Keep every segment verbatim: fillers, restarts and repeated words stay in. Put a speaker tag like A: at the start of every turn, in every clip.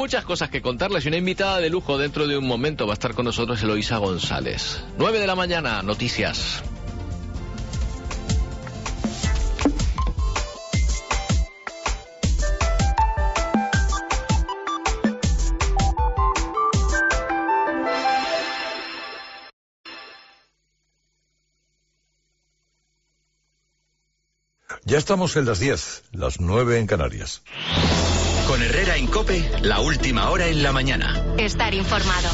A: muchas cosas que contarles y una invitada de lujo dentro de un momento. Va a estar con nosotros Eloísa González. nueve de la mañana, noticias.
B: Ya estamos en las diez, las nueve en Canarias.
C: Con Herrera en COPE, la última hora en la mañana.
D: Estar informado.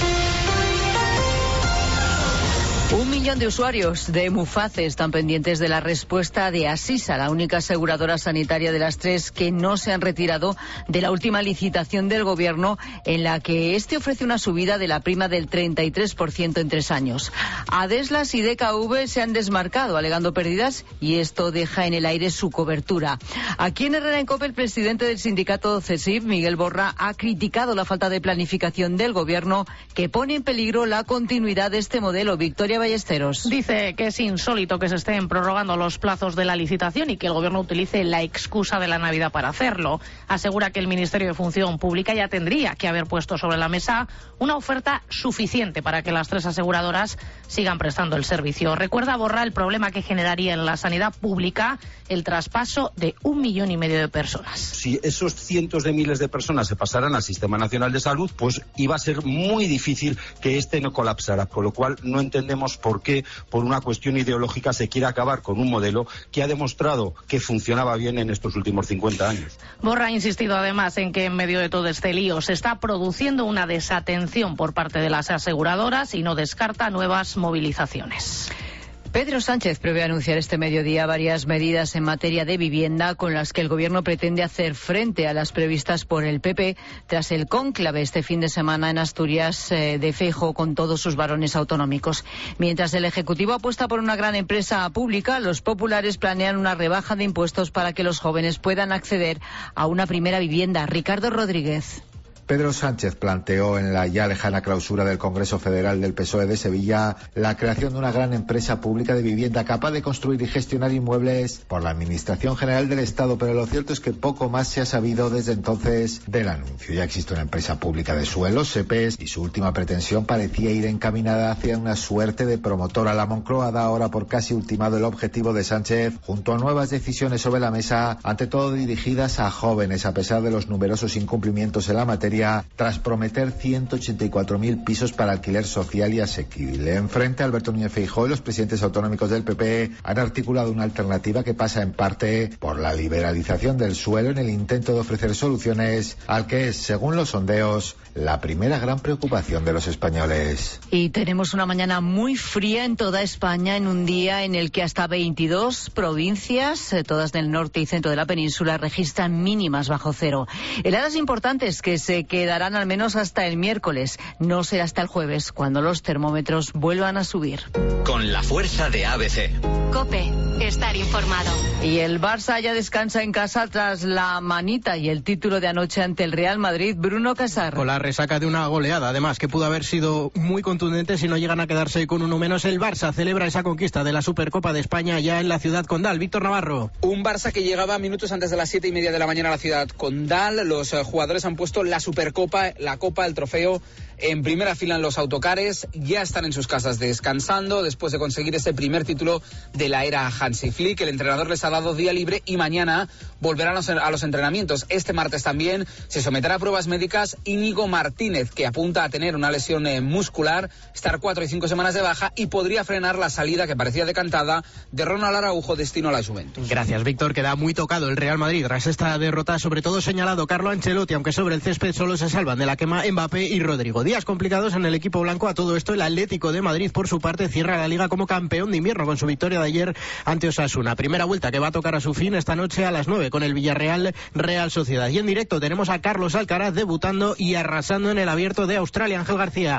E: Un millón de usuarios de Muface están pendientes de la respuesta de Asisa, la única aseguradora sanitaria de las tres que no se han retirado de la última licitación del Gobierno, en la que este ofrece una subida de la prima del treinta y tres por ciento en tres años. Adeslas y D K V se han desmarcado alegando pérdidas y esto deja en el aire su cobertura. Aquí en Herrera en COPE, el presidente del sindicato CESIF, Miguel Borra, ha criticado la falta de planificación del Gobierno que pone en peligro la continuidad de este modelo. Victoria Ballesteros.
F: Dice que es insólito que se estén prorrogando los plazos de la licitación y que el Gobierno utilice la excusa de la Navidad para hacerlo. Asegura que el Ministerio de Función Pública ya tendría que haber puesto sobre la mesa una oferta suficiente para que las tres aseguradoras sigan prestando el servicio. Recuerda Borra el problema que generaría en la sanidad pública el traspaso de un millón y medio de personas.
G: Si esos cientos de miles de personas se pasaran al Sistema Nacional de Salud, pues iba a ser muy difícil que este no colapsara, con lo cual no entendemos por qué, por una cuestión ideológica, se quiere acabar con un modelo que ha demostrado que funcionaba bien en estos últimos cincuenta años.
F: Borra ha insistido además en que en medio de todo este lío se está produciendo una desatención por parte de las aseguradoras y no descarta nuevas movilizaciones.
E: Pedro Sánchez prevé anunciar este mediodía varias medidas en materia de vivienda con las que el Gobierno pretende hacer frente a las previstas por el P P tras el cónclave este fin de semana en Asturias eh, de Feijóo con todos sus varones autonómicos. Mientras el Ejecutivo apuesta por una gran empresa pública, los populares planean una rebaja de impuestos para que los jóvenes puedan acceder a una primera vivienda. Ricardo Rodríguez.
H: Pedro Sánchez planteó en la ya lejana clausura del Congreso Federal del P S O E de Sevilla la creación de una gran empresa pública de vivienda capaz de construir y gestionar inmuebles por la Administración General del Estado, pero lo cierto es que poco más se ha sabido desde entonces del anuncio. Ya existe una empresa pública de suelos, SEPES, y su última pretensión parecía ir encaminada hacia una suerte de promotora. La Moncloa da ahora por casi ultimado el objetivo de Sánchez, junto a nuevas decisiones sobre la mesa, ante todo dirigidas a jóvenes, a pesar de los numerosos incumplimientos en la materia, tras prometer ciento ochenta y cuatro mil pisos para alquiler social y asequible. Enfrente, Alberto Núñez Feijóo y los presidentes autonómicos del P P han articulado una alternativa que pasa en parte por la liberalización del suelo en el intento de ofrecer soluciones al que es, según los sondeos, la primera gran preocupación de los españoles.
E: Y tenemos una mañana muy fría en toda España, en un día en el que hasta veintidós provincias, todas del norte y centro de la península, registran mínimas bajo cero. Heladas importantes que se quedarán al menos hasta el miércoles. No será hasta el jueves, cuando los termómetros vuelvan a subir.
C: Con la fuerza de A B C.
D: COPE, estar informado.
E: Y el Barça ya descansa en casa tras la manita y el título de anoche ante el Real Madrid. Bruno Casar.
I: Con la resaca de una goleada, además, que pudo haber sido muy contundente si no llegan a quedarse con uno menos. El Barça celebra esa conquista de la Supercopa de España ya en la ciudad condal. Víctor Navarro.
J: Un Barça que llegaba minutos antes de las siete y media de la mañana a la ciudad condal. Los eh, jugadores han puesto la Supercopa, la Copa, el trofeo en primera fila en los autocares. Ya están en sus casas descansando después de conseguir ese primer título de la era Hansi Flick. El entrenador les ha dado día libre y mañana volverán a los entrenamientos. Este martes también se someterá a pruebas médicas Íñigo Martínez, que apunta a tener una lesión eh, muscular, estar cuatro y cinco semanas de baja y podría frenar la salida que parecía decantada de Ronald Araujo, destino a la Juventus.
I: Gracias, Víctor. Queda muy tocado el Real Madrid tras esta derrota, sobre todo señalado Carlo Ancelotti, aunque sobre el césped solo se salvan de la quema Mbappé y Rodrigo. Días complicados en el equipo blanco. A todo esto, el Atlético de Madrid, por su parte, cierra la Liga como campeón de invierno con su victoria de ayer ante Osasuna. Primera vuelta que va a tocar a su fin esta noche a las nueve con el Villarreal Real Sociedad. Y en directo tenemos a Carlos Alcaraz debutando y arrasando en el Abierto de Australia. Ángel García.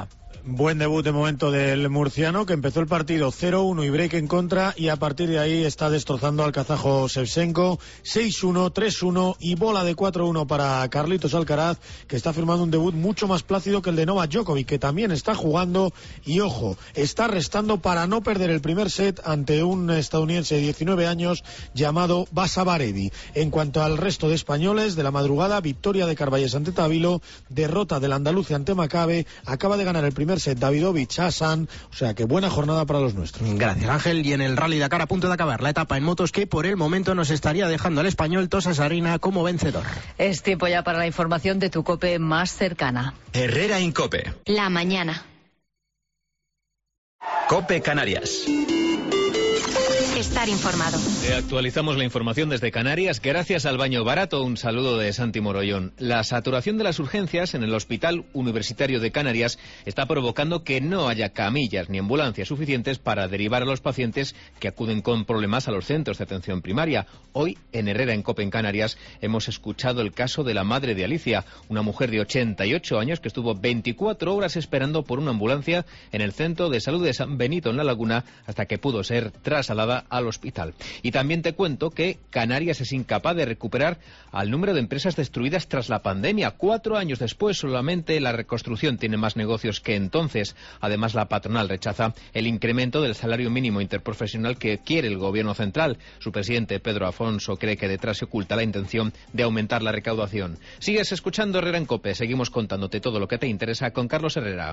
K: Buen debut de momento del murciano, que empezó el partido cero uno y break en contra, y a partir de ahí está destrozando al kazajo Shevchenko. seis uno, tres uno y bola de cuatro uno para Carlitos Alcaraz, que está firmando un debut mucho más plácido que el de Novak Djokovic, que también está jugando y, ojo, está restando para no perder el primer set ante un estadounidense de diecinueve años llamado Basa Baredi. En cuanto al resto de españoles de la madrugada, victoria de Carballes ante Tavilo, derrota del andaluz ante Maccabe, acaba de ganar el primer set Davidovich Hassan, o sea que buena jornada para los nuestros.
I: Gracias, Ángel. Y en el Rally Dakar, a punto de acabar la etapa en motos, que por el momento nos estaría dejando al español Tosa Sarina como vencedor.
E: Es tiempo ya para la información de tu COPE más cercana.
C: Herrera Incope.
D: La mañana.
C: COPE Canarias. Estar informado.
A: Te actualizamos la información desde Canarias gracias al baño barato. Un saludo de Santi Morollón. La saturación de las urgencias en el Hospital Universitario de Canarias está provocando que no haya camillas ni ambulancias suficientes para derivar a los pacientes que acuden con problemas a los centros de atención primaria. Hoy, en Herrera en COPE en Canarias, hemos escuchado el caso de la madre de Alicia, una mujer de ochenta y ocho años que estuvo veinticuatro horas esperando por una ambulancia en el Centro de Salud de San Benito, en La Laguna, hasta que pudo ser trasladada al hospital. Y también te cuento que Canarias es incapaz de recuperar al número de empresas destruidas tras la pandemia. Cuatro años después, solamente la reconstrucción tiene más negocios que entonces. Además, la patronal rechaza el incremento del salario mínimo interprofesional que quiere el gobierno central. Su presidente, Pedro Afonso, cree que detrás se oculta la intención de aumentar la recaudación. Sigues escuchando Herrera en COPE. Seguimos contándote todo lo que te interesa con Carlos Herrera.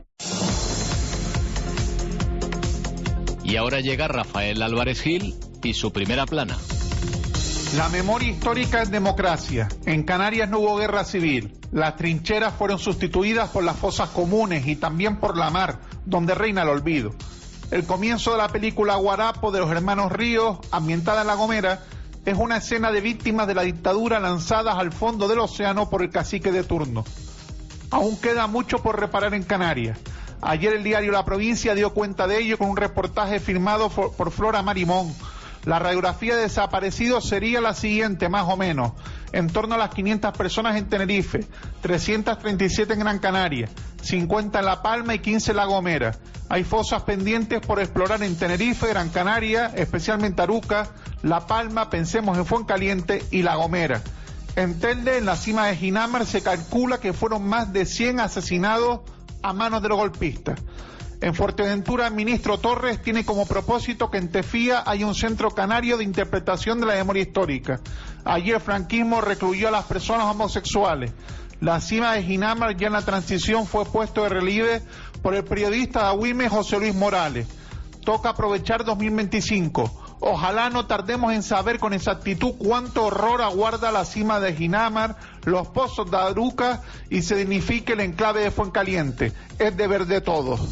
A: Y ahora llega Rafael Álvarez Gil y su primera plana.
L: La memoria histórica es democracia. En Canarias no hubo guerra civil. Las trincheras fueron sustituidas por las fosas comunes y también por la mar, donde reina el olvido. El comienzo de la película Guarapo de los hermanos Ríos, ambientada en La Gomera, es una escena de víctimas de la dictadura lanzadas al fondo del océano por el cacique de turno. Aún queda mucho por reparar en Canarias. Ayer el diario La Provincia dio cuenta de ello con un reportaje firmado por Flora Marimón. La radiografía de desaparecidos sería la siguiente, más o menos. En torno a las quinientas personas en Tenerife, trescientas treinta y siete en Gran Canaria, cincuenta en La Palma y quince en La Gomera. Hay fosas pendientes por explorar en Tenerife, Gran Canaria, especialmente Aruca, La Palma, pensemos en Fuencaliente y La Gomera. En Telde, en la cima de Ginamar, se calcula que fueron más de cien asesinados a manos de los golpistas. En Fuerteventura, el ministro Torres tiene como propósito que en Tefía haya un centro canario de interpretación de la memoria histórica. Allí el franquismo recluyó a las personas homosexuales. La cima de Ginamar, ya en la transición, fue puesto de relieve por el periodista de Agüime, José Luis Morales. Toca aprovechar dos mil veinticinco. Ojalá no tardemos en saber con exactitud cuánto horror aguarda la cima de Ginamar, los pozos de Aruca y se dignifique el enclave de Fuencaliente. Es deber de todos.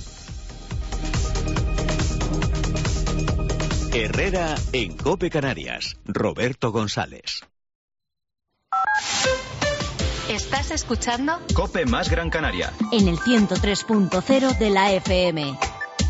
C: Herrera en COPE Canarias. Roberto González.
D: ¿Estás escuchando?
C: COPE más Gran Canaria.
M: En el ciento tres punto cero de la F M.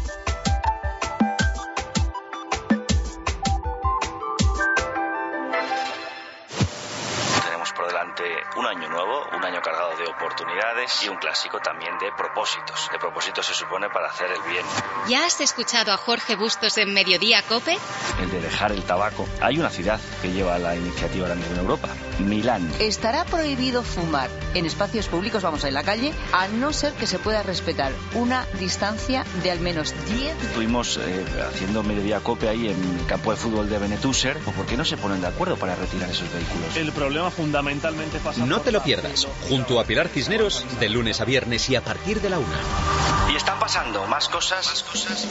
N: Un año nuevo, un año cargado de oportunidades y un clásico también de propósitos. De propósitos se supone para hacer el bien.
D: ¿Ya has escuchado a Jorge Bustos en Mediodía COPE?
N: El de dejar el tabaco. Hay una ciudad que lleva la iniciativa ahora mismo en Europa, Milán.
E: Estará prohibido fumar en espacios públicos, vamos, en la calle, a no ser que se pueda respetar una distancia de al menos diez.
N: Estuvimos eh, haciendo Mediodía COPE ahí en el campo de fútbol de Benetúser. ¿Por qué no se ponen de acuerdo para retirar esos vehículos?
O: El problema fundamentalmente pasa.
P: No te lo pierdas, junto a Pilar Cisneros, de lunes a viernes y a partir de la una.
N: Y están pasando más cosas. Más cosas.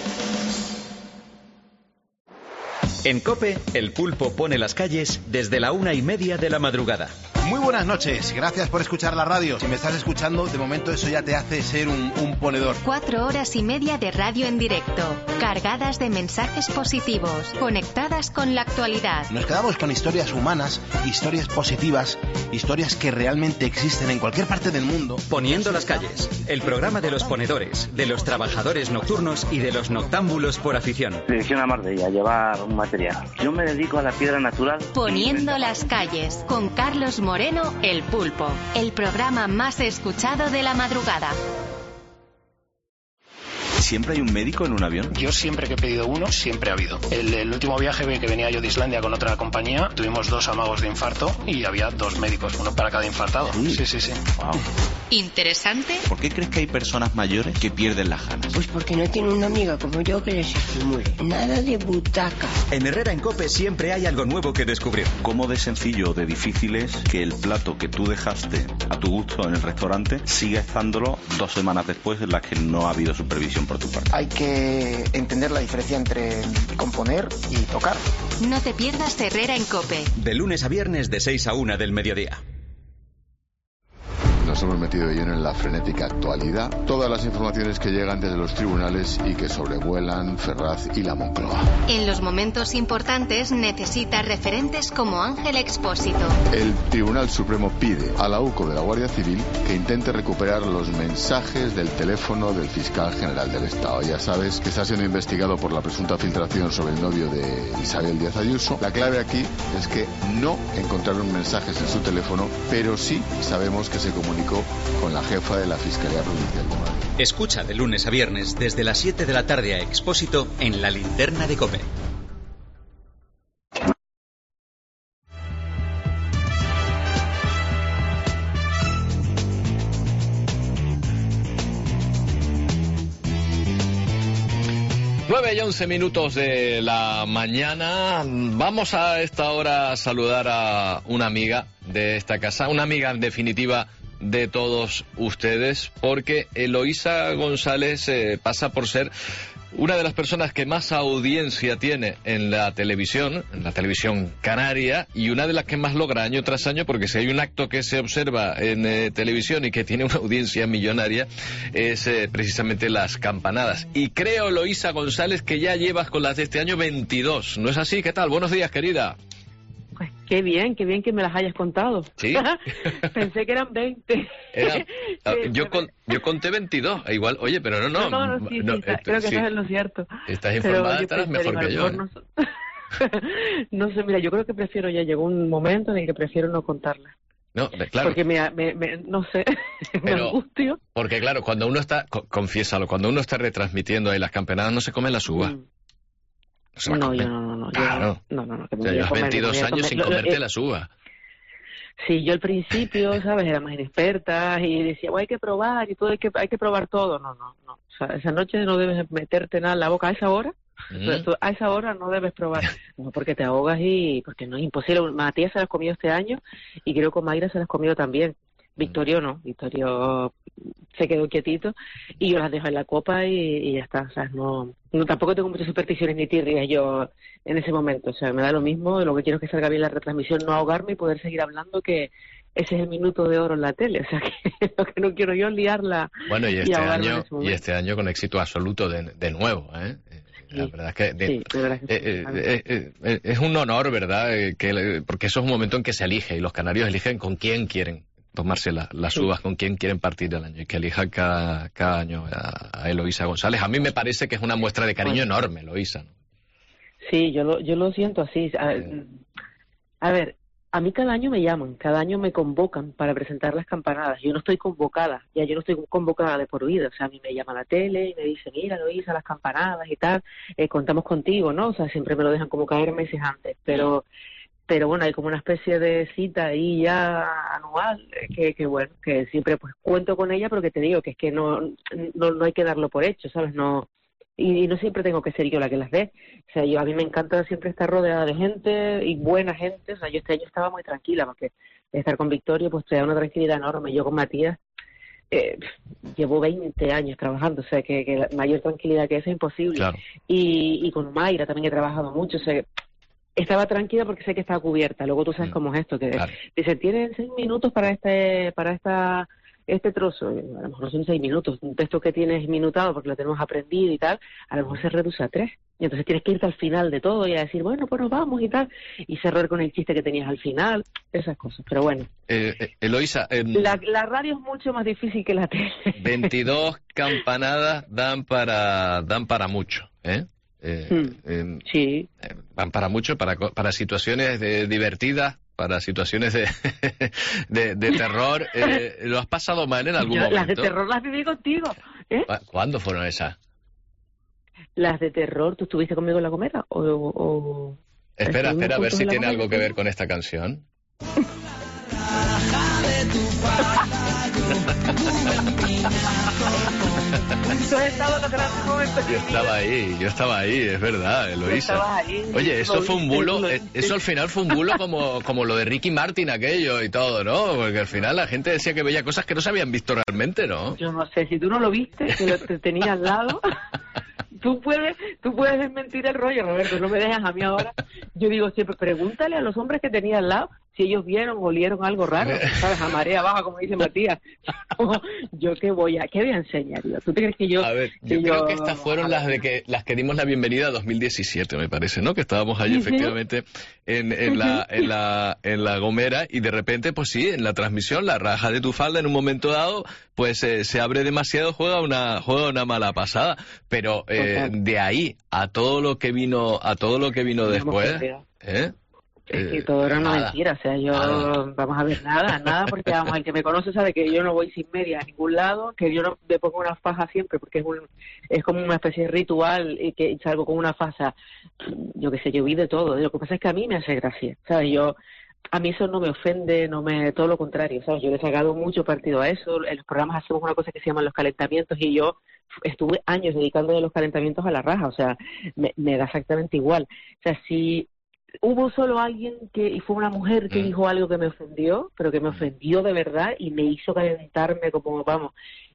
C: En COPE, el pulpo pone las calles desde la una y media de la madrugada.
Q: Muy buenas noches, gracias por escuchar la radio. Si me estás escuchando, de momento eso ya te hace ser un, un ponedor.
D: Cuatro horas y media de radio en directo, cargadas de mensajes positivos, conectadas con la actualidad.
Q: Nos quedamos con historias humanas, historias positivas, historias que realmente existen en cualquier parte del mundo.
C: Poniendo las calles, el programa de los ponedores, de los trabajadores nocturnos y de los noctámbulos por afición.
R: Dirección a Marbella, llevar un material. Yo me dedico a la piedra natural.
D: Poniendo las calles, con Carlos Moreno, El Pulpo, el programa más escuchado de la madrugada.
S: ¿Siempre hay un médico en un avión?
T: Yo siempre que he pedido uno, siempre ha habido. El, el último viaje que venía yo de Islandia con otra compañía, tuvimos dos amagos de infarto y había dos médicos, uno para cada infartado. Sí, sí, sí. sí.
S: Wow.
D: ¿Interesante?
S: ¿Por qué crees que hay personas mayores que pierden las ganas?
U: Pues porque no tiene una amiga como yo que les estimule. Nada de butaca.
C: En Herrera en COPE siempre hay algo nuevo que descubrir.
S: ¿Cómo de sencillo o de difícil es que el plato que tú dejaste a tu gusto en el restaurante siga estándolo dos semanas después en las que no ha habido supervisión por tu parte?
V: Hay que entender la diferencia entre componer y tocar.
D: No te pierdas Herrera en COPE.
C: De lunes a viernes de seis a una del mediodía.
W: Nos hemos metido de lleno en la frenética actualidad, todas las informaciones que llegan desde los tribunales y que sobrevuelan Ferraz y la Moncloa.
D: En los momentos importantes necesita referentes como Ángel Expósito.
W: El Tribunal Supremo pide a la UCO de la Guardia Civil que intente recuperar los mensajes del teléfono del fiscal general del Estado. Ya sabes que está siendo investigado por la presunta filtración sobre el novio de Isabel Díaz Ayuso. La clave aquí es que no encontraron mensajes en su teléfono, pero sí sabemos que se comunicó con la jefa de la Fiscalía Provincial de Madrid.
C: Escucha de lunes a viernes desde las siete de la tarde a Expósito en La Linterna de COPE.
X: nueve y once minutos de la mañana. Vamos a esta hora a saludar a una amiga de esta casa, una amiga en definitiva de todos ustedes, porque Eloísa González eh, pasa por ser una de las personas que más audiencia tiene en la televisión, en la televisión canaria, y una de las que más logra año tras año, porque si hay un acto que se observa en eh, televisión y que tiene una audiencia millonaria, es eh, precisamente las campanadas. Y creo, Eloísa González, que ya llevas con las de este año veintidós, ¿no es así? ¿Qué tal? Buenos días, querida.
Y: Pues qué bien, qué bien que me las hayas contado.
X: Sí.
Y: Pensé que eran veinte.
X: Era,
Y: sí,
X: yo, con, yo conté veintidós, igual, oye, pero no, no.
Y: No, no, sí,
X: no,
Y: sí,
X: esto,
Y: creo que
X: sí.
Y: eso es lo cierto.
X: Estás informada, estarás mejor que yo. ¿eh?
Y: No, no sé, mira, yo creo que prefiero, ya llegó un momento en el que prefiero no contarlas.
X: No, claro.
Y: Porque me, me, me no sé, me
X: pero,
Y: angustio.
X: Porque claro, cuando uno está, confiésalo, cuando uno está retransmitiendo ahí las campanadas, no se come las uvas. Mm.
Y: No, no, yo no, no, no.
X: Claro.
Y: Yo, no, no, no. Que
X: o sea, llevas veintidós años sin comerte
Y: lo,
X: las uvas.
Y: Sí, yo al principio, ¿sabes? Era más inexperta y decía, bueno, hay que probar y todo, hay que, hay que probar todo. No, no, no. O sea, esa noche no debes meterte nada en la boca a esa hora. Mm. O sea, tú, a esa hora no debes probar. No, porque te ahogas y porque no es imposible. Matías se las comió este año y creo que Mayra se las comió también. Victorio no, Victorio se quedó quietito y yo las dejo en la copa y, y ya está, o sea, no, no tampoco tengo muchas supersticiones ni tirrias yo en ese momento, o sea, me da lo mismo, lo que quiero es que salga bien la retransmisión, no ahogarme y poder seguir hablando, que ese es el minuto de oro en la tele, o sea, que lo que no quiero yo es liarla.
X: Bueno, y este
Y: y
X: año y este año con éxito absoluto de, de nuevo, ¿eh? La
Y: Sí,
X: verdad es que, de,
Y: sí, de verdad que
X: eh,
Y: sí.
X: eh, eh, eh, es un honor, ¿verdad? Eh, que, porque eso es un momento en que se elige y los canarios eligen con quién quieren tomarse la, las
Y: Sí.
X: uvas, con quién quieren partir el año, y que elija cada, cada año a, a Eloísa González. A mí me parece que es una muestra de cariño
Y: Bueno.
X: enorme, Eloísa, ¿no?
Y: Sí, yo lo, yo lo siento así. A, a ver, a mí cada año me llaman, cada año me convocan para presentar las campanadas. Yo no estoy convocada, ya yo no estoy convocada de por vida. O sea, a mí me llama la tele y me dicen, mira, Eloísa, las campanadas y tal, eh, contamos contigo, ¿no? O sea, siempre me lo dejan como caer meses antes, pero... pero bueno, hay como una especie de cita ahí ya anual, que, que bueno, que siempre pues cuento con ella, pero que te digo que es que no, no, no hay que darlo por hecho, ¿sabes? No, y, y no siempre tengo que ser yo la que las dé. O sea, yo a mí me encanta siempre estar rodeada de gente y buena gente. O sea, yo este año estaba muy tranquila porque estar con Victorio pues te da una tranquilidad enorme. Yo con Matías eh, llevo veinte años trabajando, o sea, que, que la mayor tranquilidad que esa es imposible.
X: Claro.
Y: Y, y con Mayra también he trabajado mucho, o sea, estaba tranquila porque sé que estaba cubierta. Luego tú sabes mm. cómo es esto, que claro. dice, tienen seis minutos para este para esta este trozo. A lo mejor son seis minutos. Un texto que tienes minutado porque lo tenemos aprendido y tal, a lo mejor se reduce a tres. Y entonces tienes que irte al final de todo y a decir, bueno, pues nos vamos y tal. Y cerrar con el chiste que tenías al final, esas cosas. Pero bueno.
X: Eh, eh, Eloísa... Eh,
Y: la, la radio es mucho más difícil que la tele.
X: veintidós campanadas dan para dan para mucho, ¿eh? Eh,
Y: hmm.
X: eh,
Y: sí.
X: Eh, van para mucho, para, para situaciones de, divertidas, para situaciones de, de, de terror. Eh, ¿Lo has pasado mal en algún
Y: Yo,
X: momento?
Y: Las de terror las viví contigo. ¿eh?
X: ¿Cuándo fueron esas?
Y: las de terror, ¿tú estuviste conmigo en La Gomera? O, o...
X: Espera, espera, a ver si tiene algo que ver con esta canción.
Y: Yo
X: estaba ahí, yo estaba ahí, es verdad, Eloísa. Oye, eso fue un bulo, eso al final fue un bulo como, como lo de Ricky Martin aquello y todo, ¿no? Porque al final la gente decía que veía cosas que no se habían visto realmente, ¿no?
Y: Yo no sé, si tú no lo viste, que lo te tenía al lado... Tú puedes, tú puedes desmentir el rollo, Roberto, no me dejas a mí ahora. Yo digo siempre, pregúntale a los hombres que tenía al lado si ellos vieron o olieron algo raro, ¿sabes? A marea baja, como dice Matías. Yo qué voy a, qué voy a enseñar, yo. ¿Tú te crees que yo...?
X: A ver, yo, yo creo que estas fueron las de que las que dimos la bienvenida a dos mil diecisiete, me parece, ¿no? Que estábamos ahí, efectivamente, en, en, la, en, la, en la Gomera, y de repente, pues sí, en la transmisión, la raja de tu falda, en un momento dado, pues eh, se abre demasiado, juega una, juega una mala pasada. Pero eh, de ahí a todo lo que vino, a todo lo que vino después, ¿eh?
Y: Es que todo era una nada. mentira, o sea, yo, nada. vamos a ver, nada, nada, porque vamos, el que me conoce sabe que yo no voy sin media a ningún lado, que yo no me pongo una faja siempre, porque es un es como una especie de ritual, y que salgo con una faja, yo qué sé, yo vi de todo, lo que pasa es que a mí me hace gracia, ¿sabes? Yo, a mí eso no me ofende, no me, todo lo contrario, ¿sabes? Yo le he sacado mucho partido a eso, en los programas hacemos una cosa que se llaman los calentamientos, y yo estuve años dedicándole los calentamientos a la raja, o sea, me, me da exactamente igual, o sea, si... Hubo solo alguien que, y fue una mujer que dijo algo que me ofendió, pero que me ofendió de verdad y me hizo calentarme como, vamos,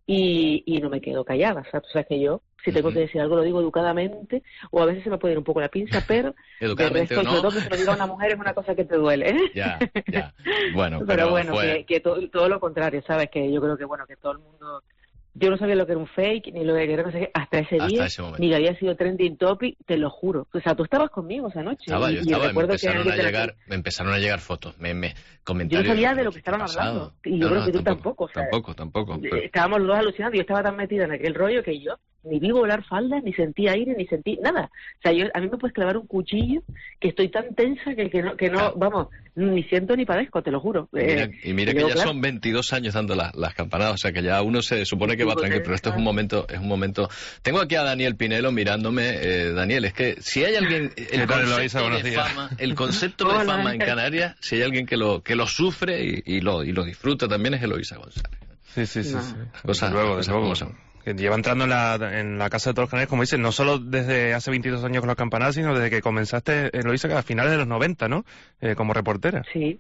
Y: y, y no me quedo callada, ¿sabes? O sea, que yo, si tengo uh-huh. que decir algo, lo digo educadamente, o a veces se me puede ir un poco la pinza, pero
X: educadamente
Y: resto,
X: o no.
Y: sobre todo que se lo diga a una mujer es una cosa que te duele, ¿eh?
X: Ya, ya, bueno, pero,
Y: pero bueno,
X: fue...
Y: que, que todo, todo lo contrario, ¿sabes? Que yo creo que, bueno, que todo el mundo... Yo no sabía lo que era un fake, ni lo que era no sé qué, hasta ese hasta día, ese ni que había sido trending topic, te lo juro. O sea, tú estabas conmigo esa noche.
X: Estaba,
Y: y,
X: yo estaba,
Y: y
X: me empezaron,
Y: que
X: a llegar, me empezaron a llegar fotos, me, me, comentarios.
Y: Yo no sabía de lo que estaban hablando, y yo no, creo
X: no,
Y: que tú
X: tampoco.
Y: tampoco. O sea,
X: tampoco, tampoco. Pero...
Y: Estábamos los dos alucinando, yo estaba tan metida en aquel rollo que yo ni vi volar faldas, ni sentí aire, ni sentí nada. O sea, yo, a mí me puedes clavar un cuchillo que estoy tan tensa que, que no, que no claro. vamos, ni siento ni padezco, te lo juro.
X: Y mira,
Y: eh,
X: y mira que
Y: yo,
X: ya
Y: claro,
X: son veintidós años dando las, las campanadas, o sea que ya uno se supone que va tranquilo, pero esto es un momento, es un momento. Tengo aquí a Daniel Pinelo mirándome. Eh, Daniel, es que si hay alguien, el concepto de fama, el concepto de fama en Canarias, si hay alguien que lo que lo sufre y, y lo y lo disfruta también es Eloísa González.
B: Sí, sí, sí.
Y: No.
B: sí.
X: Cosas,
B: luego,
X: cosas
B: luego.
X: como son.
B: Que lleva entrando en la, en la casa de todos los canarios, como dicen, no solo desde hace veintidós años con las campanadas, sino desde que comenzaste, Eloísa, a finales de los noventa, ¿no? Eh, como reportera.
Y: Sí.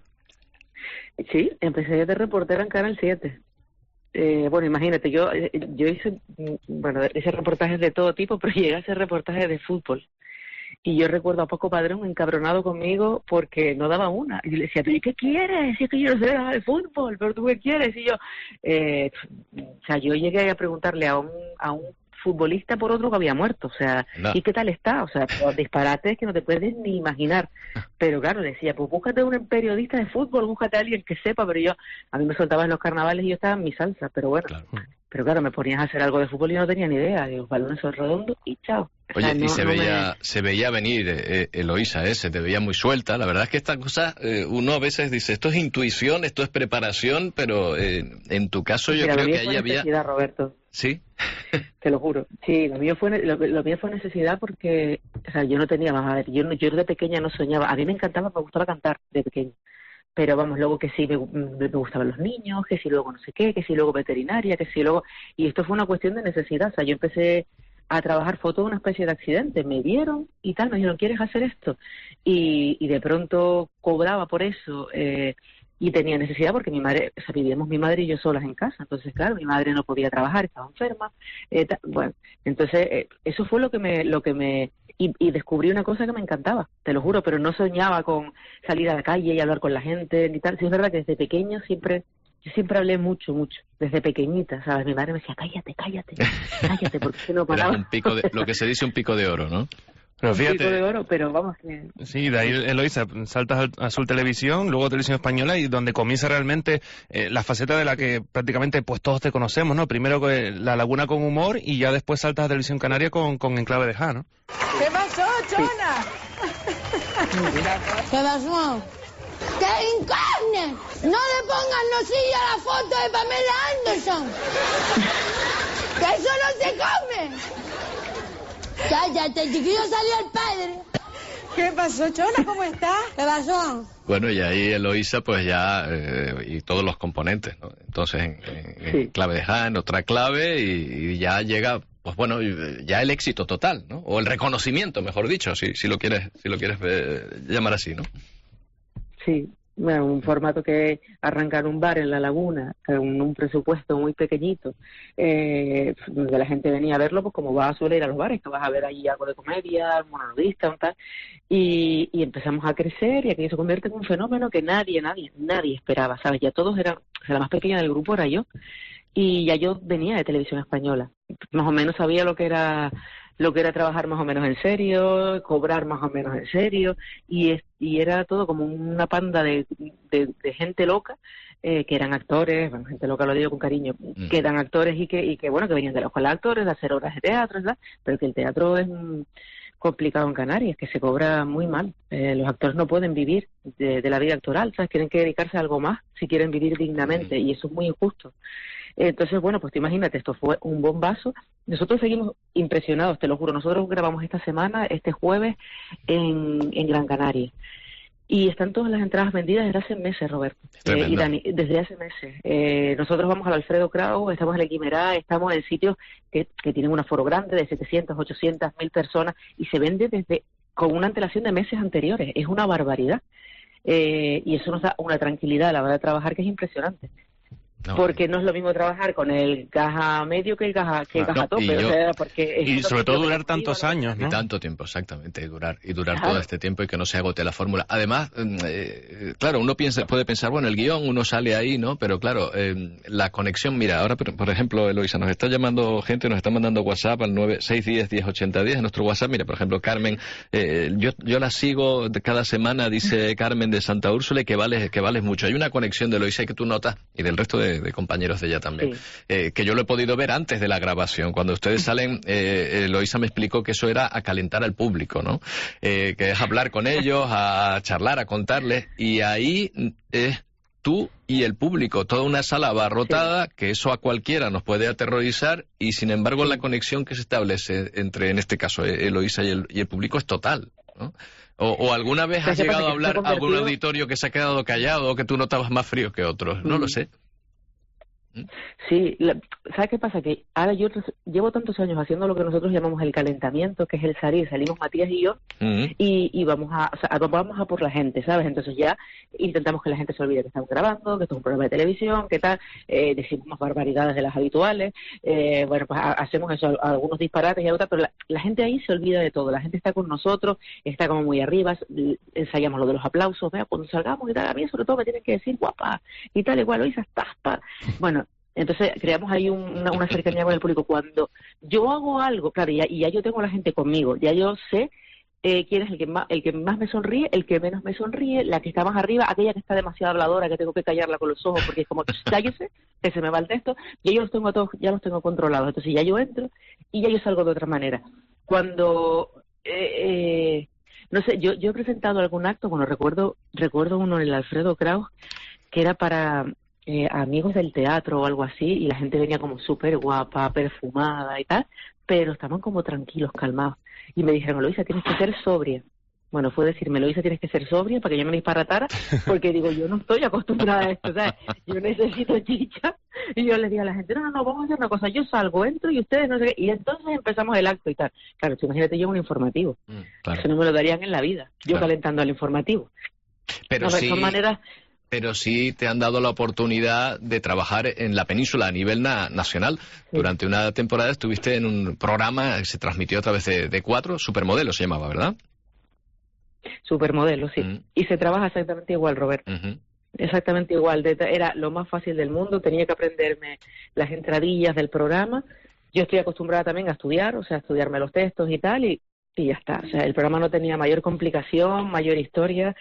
Y: Sí, empecé de reportera en Canal siete. Eh, bueno, imagínate, yo yo hice, bueno, hice reportajes de todo tipo, pero llegué a hacer reportajes de fútbol. Y yo recuerdo a Paco Padrón encabronado conmigo porque no daba una. Y le decía, ¿pero qué quieres? Si es que yo no sé nada de fútbol, ¿pero tú qué quieres? Y yo, eh, o sea, yo llegué a preguntarle a un, a un futbolista por otro que había muerto, o sea, no. ¿Y qué tal está? O sea, disparates que no te puedes ni imaginar. Pero claro, le decía, pues búscate un periodista de fútbol, búscate a alguien que sepa, pero yo, a mí me soltaban los carnavales y yo estaba en mi salsa, pero bueno. Claro. Pero claro, me ponías a hacer algo de fútbol y no tenía ni idea. Los balones son redondos y chao. O
X: Oye,
Y: sea, no,
X: y se
Y: no
X: veía
Y: me...
X: se veía venir, eh, Eloísa, ¿eh? Se te veía muy suelta. La verdad es que estas cosas, eh, uno a veces dice, esto es intuición, esto es preparación, pero eh, en tu caso yo
Y: Mira,
X: creo
Y: lo
X: que
Y: mío
X: ahí
Y: fue necesidad,
X: había...
Y: Roberto.
X: ¿Sí?
Y: Te lo juro. Sí, lo mío fue lo, lo mío fue necesidad porque, o sea, yo no tenía más. A ver, yo, yo de pequeña no soñaba. A mí me encantaba, me gustaba cantar de pequeña. Pero vamos, luego que sí me, me gustaban los niños, que sí luego no sé qué, que sí luego veterinaria, que sí luego... Y esto fue una cuestión de necesidad. O sea, yo empecé a trabajar, fue toda una especie de accidente. Me vieron y tal, me dijeron, ¿quieres hacer esto? Y, y de pronto cobraba por eso... Eh, y tenía necesidad porque mi madre, o sea, vivíamos mi madre y yo solas en casa, entonces claro, mi madre no podía trabajar, estaba enferma, eh, ta, bueno, entonces eh, eso fue lo que me, lo que me, y, y descubrí una cosa que me encantaba, te lo juro, pero no soñaba con salir a la calle y hablar con la gente, ni tal, sí es verdad que desde pequeño siempre, yo siempre hablé mucho, mucho, desde pequeñita, ¿sabes? Mi madre me decía, cállate, cállate, cállate, porque no paraba.
X: Era un pico de, lo que se dice un pico de oro, ¿no?
B: Pero fíjate,
Y: un pico de oro, pero vamos que...
B: Sí, de ahí, Eloísa, saltas a Azul Televisión, luego Televisión Española, y donde comienza realmente eh, la faceta de la que prácticamente pues todos te conocemos, ¿no? Primero eh, La Laguna con humor, y ya después saltas a Televisión Canaria con, con Enclave de Ja, ¿no?
F: ¿Qué pasó, Chona?
U: ¿Qué pasó? ¡Que encarne! ¡No le pongan nocilla a la foto de Pamela Anderson! ¡Que eso no se come! Cállate, chiquillo, salió el padre.
F: ¿Qué pasó, Chona? ¿Cómo estás?
U: ¿Qué pasó?
X: Bueno, y ahí Eloísa, pues ya, eh, y todos los componentes, ¿no? Entonces, en, en,
Y: Sí.
X: en clave de Han, otra clave, y, y ya llega, pues bueno, ya el éxito total, ¿no? O el reconocimiento, mejor dicho, si, si lo quieres, si lo quieres eh, llamar así, ¿no?
Y: Sí, bueno, un formato que arranca en un bar en La Laguna, con un presupuesto muy pequeñito, eh, donde la gente venía a verlo, pues como vas a suele ir a los bares, que vas a ver ahí algo de comedia, monologista, un tal, y, y empezamos a crecer y aquello se convierte en un fenómeno que nadie, nadie, nadie esperaba, ¿sabes? Ya todos eran, o sea, la más pequeña del grupo era yo, y ya yo venía de televisión española, más o menos sabía lo que era lo que era trabajar más o menos en serio, cobrar más o menos en serio, y, es, y era todo como una panda de, de, de gente loca, eh, que eran actores, bueno, gente loca lo digo con cariño, mm. que eran actores y que, y que bueno, que venían de la escuela de actores, de hacer obras de teatro, ¿verdad? Pero que el teatro es mm, complicado en Canarias, que se cobra muy mal. Eh, los actores no pueden vivir de, de la vida actoral, ¿sabes? Tienen que dedicarse a algo más si quieren vivir dignamente, mm. y eso es muy injusto. Entonces, bueno, pues te imagínate, esto fue un bombazo. Nosotros seguimos impresionados, te lo juro. Nosotros grabamos esta semana, este jueves, en, en Gran Canaria. Y están todas las entradas vendidas desde hace meses, Roberto. Eh, y Dani, desde hace meses. Eh, nosotros vamos al Alfredo Kraus, estamos en el Guimerá, estamos en sitios que, que tienen un aforo grande de setecientas, ochocientas, mil personas, y se vende desde con una antelación de meses anteriores. Es una barbaridad. Eh, y eso nos da una tranquilidad a la hora de trabajar que es impresionante. No. Porque no es lo mismo trabajar con el caja medio que el caja, que el caja no, tope.
B: Y, yo,
Y: o sea, porque
B: y sobre todo durar tantos años, ¿no?
X: Y tanto tiempo, exactamente, y durar, y durar claro. todo este tiempo y que no se agote la fórmula. Además, eh, claro, uno piensa, puede pensar, bueno, el guión, uno sale ahí, ¿no? Pero claro, eh, la conexión, mira, ahora, por ejemplo, Eloísa, nos está llamando gente, nos está mandando WhatsApp al nueve seis uno cero, diez ochenta diez, en nuestro WhatsApp, mira, por ejemplo, Carmen, eh, yo, yo la sigo cada semana, dice Carmen de Santa Úrsula, y que vales, que vales mucho. Hay una conexión de Eloísa que tú notas, y del resto de, de compañeros de ella también, sí. eh, que yo lo he podido ver antes de la grabación. Cuando ustedes salen, eh, Eloísa me explicó que eso era a calentar al público, ¿no? Eh, que es hablar con ellos, a charlar, a contarles, y ahí es tú y el público, toda una sala abarrotada, sí. que eso a cualquiera nos puede aterrorizar, y sin embargo la conexión que se establece entre, en este caso, Eloísa y el, y el público es total, ¿no? O, o alguna vez has llegado a hablar a algún auditorio que se ha quedado callado o que tú notabas más frío que otros, no mm. lo sé.
Y: Sí, la, ¿sabes qué pasa? Que ahora yo llevo tantos años haciendo lo que nosotros llamamos el calentamiento, que es el salir, salimos Matías y yo, uh-huh. y, y vamos a, o sea, vamos a por la gente, ¿sabes? Entonces ya intentamos que la gente se olvide que estamos grabando, que esto es un programa de televisión, que tal, eh, decimos más barbaridades de las habituales, eh, bueno, pues a, hacemos eso, algunos disparates y otras, pero la, la gente ahí se olvida de todo, la gente está con nosotros, está como muy arriba, ensayamos lo de los aplausos, vea, cuando salgamos y tal, a mí sobre todo me tienen que decir guapa, y tal, igual, Luisa, taspa, bueno. Entonces creamos ahí un, una, una cercanía con el público. Cuando yo hago algo, claro, y ya, y ya yo tengo a la gente conmigo, ya yo sé eh, quién es el que más el que más me sonríe, el que menos me sonríe, la que está más arriba, aquella que está demasiado habladora, que tengo que callarla con los ojos porque es como, cállese, que se me va el texto, y yo los tengo a todos, ya los tengo controlados. Entonces ya yo entro y ya yo salgo de otra manera. Cuando... Eh, eh, no sé, yo yo he presentado algún acto, bueno, recuerdo recuerdo uno en el Alfredo Kraus, que era para... Eh, amigos del teatro o algo así, y la gente venía como súper guapa, perfumada y tal, pero estaban como tranquilos, calmados, y me dijeron, Eloísa, tienes que ser sobria. Bueno, fue decirme, Eloísa, tienes que ser sobria para que yo me disparatara, porque digo, yo no estoy acostumbrada a esto, ¿sabes? Yo necesito chicha, y yo le digo a la gente, no, no, no, vamos a hacer una cosa, yo salgo, entro y ustedes no sé qué, y entonces empezamos el acto y tal. Claro, tú imagínate yo un informativo, mm, claro. Eso no me lo darían en la vida, yo claro. calentando al informativo.
X: Pero
Y: no,
X: sí...
Y: son maneras...
X: pero sí te han dado la oportunidad de trabajar en la península a nivel na nacional. Sí. Durante una temporada estuviste en un programa que se transmitió a través de, de cuatro, Supermodelo se llamaba, ¿verdad?
Y: Supermodelo, sí. Uh-huh. Y se trabaja exactamente igual, Roberto. Uh-huh. Exactamente igual. Era lo más fácil del mundo, tenía que aprenderme las entradillas del programa. Yo estoy acostumbrada también a estudiar, o sea, a estudiarme los textos y tal, y, y ya está. O sea, el programa no tenía mayor complicación, mayor historia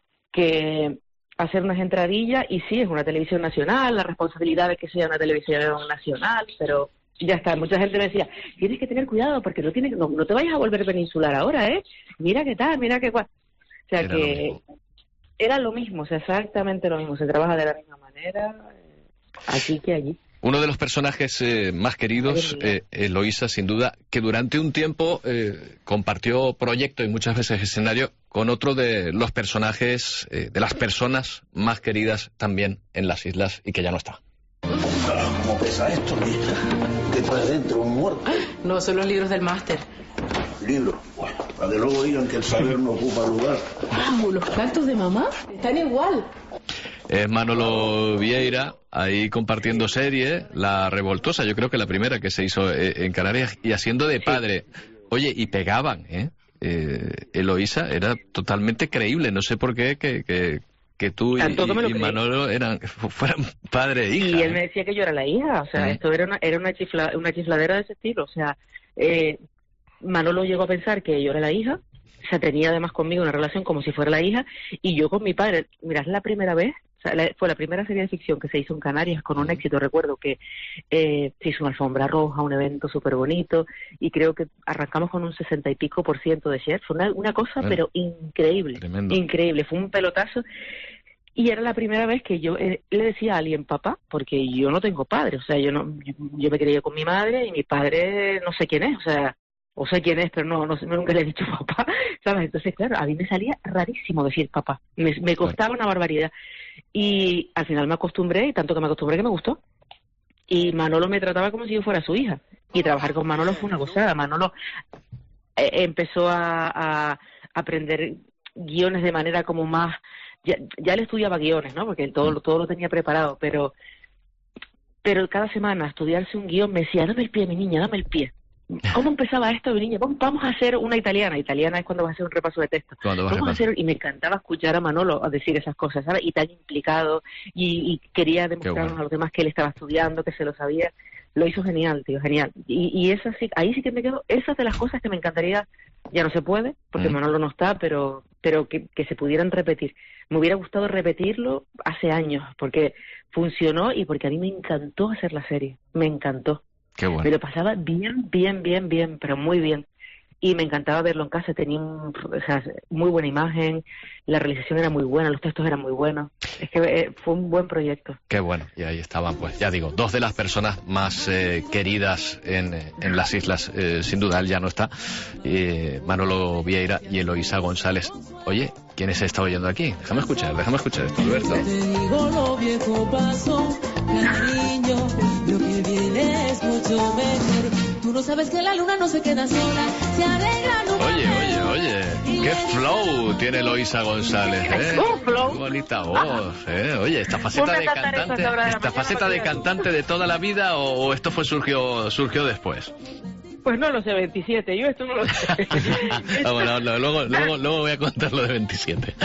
Y: que... hacer unas entradillas, y sí, es una televisión nacional, la responsabilidad de que sea una televisión nacional, pero ya está. Mucha gente me decía, tienes que tener cuidado porque no tienes, no, no te vayas a volver peninsular ahora, ¿eh? Mira qué tal, mira qué cual. O sea, era que lo era lo mismo, o sea, exactamente lo mismo, se trabaja de la misma manera aquí que allí.
X: Uno de los personajes eh, más queridos, eh, Eloísa, sin duda, que durante un tiempo eh, compartió proyecto y muchas veces escenario con otro de los personajes, eh, de las personas más queridas también en las islas y que ya no está.
G: ¿Cómo pesa esto, mija? ¿Qué trae dentro? ¿Un muerto?
H: No, son los libros del máster.
G: ¿Libros? Bueno, para que luego digan que el saber no ocupa lugar.
H: ¡Wow! ¿Los cantos de mamá? Están igual.
X: Es Manolo Vieira, ahí compartiendo serie, La Revoltosa, yo creo que la primera que se hizo en Canarias, y haciendo de padre. Oye, y pegaban, ¿eh? eh Eloísa era totalmente creíble, no sé por qué que... que que tú y, y Manolo eran fueran padre e hija.
Y: Y él me decía que yo era la hija, o sea, mm. esto era una era una, chifla, una chifladera de ese estilo, o sea, eh, Manolo llegó a pensar que yo era la hija, o sea, tenía además conmigo una relación como si fuera la hija, y yo con mi padre, mira, es la primera vez, o sea, la, fue la primera serie de ficción que se hizo en Canarias con un éxito, recuerdo que eh, se hizo una alfombra roja, un evento súper bonito, y creo que arrancamos con un sesenta y pico por ciento de share, fue una, una cosa bueno, pero increíble, tremendo. increíble, fue un pelotazo. Y era la primera vez que yo eh, le decía a alguien papá, porque yo no tengo padre, o sea, yo no yo, yo me crié con mi madre y mi padre no sé quién es, o sea, o sé quién es, pero no, no nunca le he dicho papá, ¿sabes? Entonces, claro, a mí me salía rarísimo decir papá, me, me costaba una barbaridad. Y al final me acostumbré, y tanto que me acostumbré que me gustó. Y Manolo me trataba como si yo fuera su hija. Y trabajar con Manolo fue una gozada. Manolo eh, empezó a, a aprender guiones de manera como más... Ya, ya le estudiaba guiones, ¿no? Porque todo, todo lo tenía preparado, pero pero cada semana estudiarse un guión me decía, dame el pie, mi niña, dame el pie. ¿Cómo empezaba esto, mi niña? Vamos a hacer una italiana. Italiana es cuando vas a hacer un repaso de texto. Vamos a hacer, y me encantaba escuchar a Manolo a decir esas cosas, ¿sabes? Y tan implicado, y, y quería demostrarnos bueno. a los demás que él estaba estudiando, que se lo sabía. Lo hizo genial, tío, genial. Y, y esa sí, ahí sí que me quedo, esas de las cosas que me encantaría, ya no se puede, porque mm. Manolo no está, pero pero que, que se pudieran repetir. Me hubiera gustado repetirlo hace años, porque funcionó y porque a mí me encantó hacer la serie, me encantó.
X: Qué bueno.
Y: Me lo pasaba bien, bien, bien, bien, pero muy bien. Y me encantaba verlo en casa, tenía un, o sea, muy buena imagen, la realización era muy buena, los textos eran muy buenos. Es que eh, fue un buen proyecto.
X: Qué bueno, y ahí estaban, pues ya digo, dos de las personas más eh, queridas en, en las islas, eh, sin duda, él ya no está, eh, Manolo Vieira y Eloísa González. Oye, ¿quién se está oyendo aquí? Déjame escuchar, déjame escuchar esto, Alberto.
I: Te digo lo viejo pasó, cariño, lo que viene es mucho mejor. Tú no sabes que la luna no se queda sola, se arregla nunca.
X: Oye, oye, oye, qué flow tiene Eloísa González, ¿eh? Qué bonita voz, ¿eh? Oye, esta faceta de cantante, esta faceta de cantante de toda la vida o, o esto fue surgió surgió después.
Y: Pues no lo sé, veintisiete, yo esto no lo sé.
X: ah, bueno, no, luego, luego, luego voy a contar lo de veintisiete.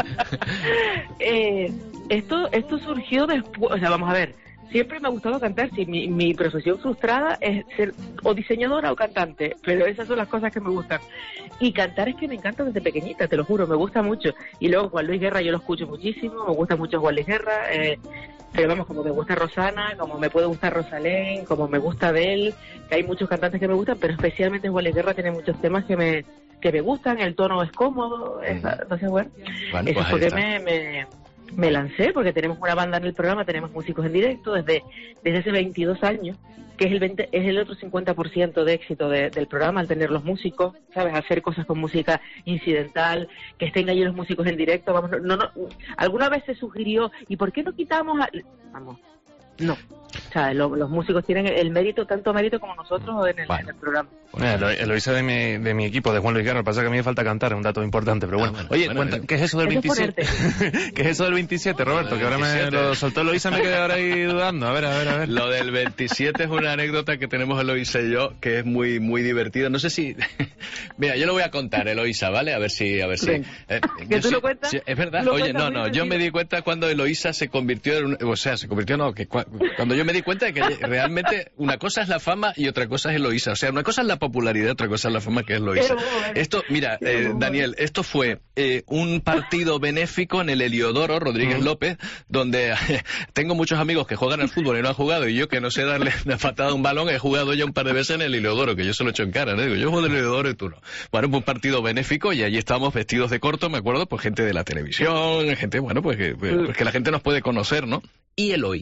Y: eh, esto, esto surgió después, o sea, vamos a ver, siempre me ha gustado cantar, sí, mi, mi profesión frustrada es ser o diseñadora o cantante, pero esas son las cosas que me gustan. Y cantar es que me encanta desde pequeñita, te lo juro, me gusta mucho. Y luego Juan Luis Guerra yo lo escucho muchísimo, me gusta mucho Juan Luis Guerra, eh, pero vamos, como me gusta Rosana, como me puede gustar Rosalén, como me gusta Adele, que hay muchos cantantes que me gustan, pero especialmente Juan Luis Guerra tiene muchos temas que me que me gustan, el tono es cómodo, es, entonces bueno, bueno eso pues es porque me, me, me lancé, porque tenemos una banda en el programa, tenemos músicos en directo desde, desde hace veintidós años, que es el veinte, es el otro cincuenta por ciento de éxito de, del programa, al tener los músicos, ¿sabes? Hacer cosas con música incidental, que estén allí los músicos en directo, vamos, no, no, alguna vez se sugirió, ¿y por qué no quitamos a...? Vamos, no. O sea, lo, los músicos tienen el mérito, tanto mérito como nosotros en el, bueno. en el programa.
B: Bueno, lo hice de mi, de mi equipo, de Juan Luis Guerra, pasa que a mí me falta cantar, es un dato importante, pero bueno. Ah, bueno Oye, bueno, cuenta, ¿qué es eso del veintisiete? ¿Qué es eso del veintisiete, Roberto? Que ahora me lo soltó Eloísa, me quedé ahora ahí dudando. A ver, a ver, a ver.
X: Lo del veintisiete es una anécdota que tenemos Eloísa y yo, que es muy muy divertida. No sé si... Mira, yo lo voy a contar, Eloísa, ¿vale? A ver si... A ver si...
Y: Eh, ¿Que tú
X: sí,
Y: lo cuentas?
X: Sí, es verdad. Oye, no, no, yo me di cuenta cuando Eloísa se convirtió en... Un, o sea, se convirtió, no, que cuando yo me di cuenta de que realmente una cosa es la fama y otra cosa es Eloísa. O sea, una cosa es la popularidad, otra cosa es la fama, que es Eloísa. Esto, mira, eh, Daniel, esto fue eh, un partido benéfico en el Heliodoro Rodríguez López, donde eh, tengo muchos amigos que juegan al fútbol y no han jugado, y yo que no sé darle una patada a un balón, he jugado ya un par de veces en el Heliodoro, que yo se lo he hecho en cara, ¿no? Digo, yo juego del Heliodoro y tú no. Bueno, fue un partido benéfico y allí estábamos vestidos de corto, me acuerdo, pues gente de la televisión, gente, bueno, pues que, pues que la gente nos puede conocer, ¿no? Y Eloísa.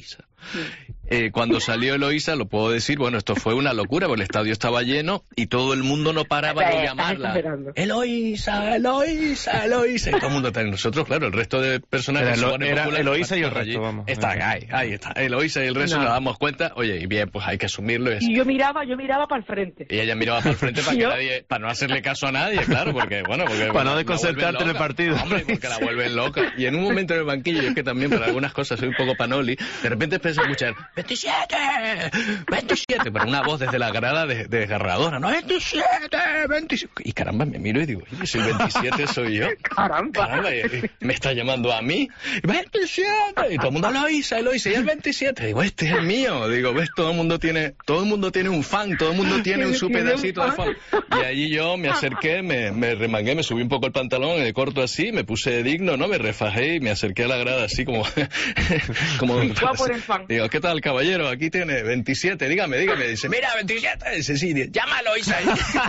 X: Eh, cuando salió Eloísa, lo puedo decir, bueno, esto fue una locura, porque el estadio estaba lleno y todo el mundo no paraba de llamarla. Eloísa, Eloísa, Eloísa. Y todo el mundo está. Nosotros, claro, el resto de personajes...
B: Era, Elo, era Eloísa y el resto, vamos.
X: Está, ahí, ahí está. Eloísa y el resto, no. Nos damos cuenta. Oye, y bien, pues hay que asumirlo.
Y: Y yo miraba, yo miraba para el frente.
X: Y ella miraba para el frente para que nadie, para no hacerle caso a nadie, claro, porque, bueno, porque...
B: Para no desconcertarte en el partido.
X: Hombre, porque la vuelven loca. Y en un momento en el banquillo, yo es que también para algunas cosas soy un poco panoli, de repente empecé a escuchar veintisiete, veintisiete, pero una voz desde la grada de, desgarradora, ¿no? veintisiete, veintisiete. Y caramba, me miro y digo, oye, si el veintisiete soy yo.
Y: Caramba.
X: Caramba, y, y me está llamando a mí. veintisiete. Y todo el mundo, Eloísa, Eloísa, y el veintisiete. Digo, este es el mío. Digo, ves, todo el mundo tiene, todo el mundo tiene un fan, todo el mundo tiene un su pedacito de fan. Y allí yo me acerqué, me, me remangué, me subí un poco el pantalón, de corto así, me puse digno, ¿no? Me refajé y me acerqué a la grada así como... como digo, ¿qué tal, caballero? Aquí tiene veintisiete, dígame, dígame. Dice, mira, veintisiete. Dice, sí, llámalo, Isa.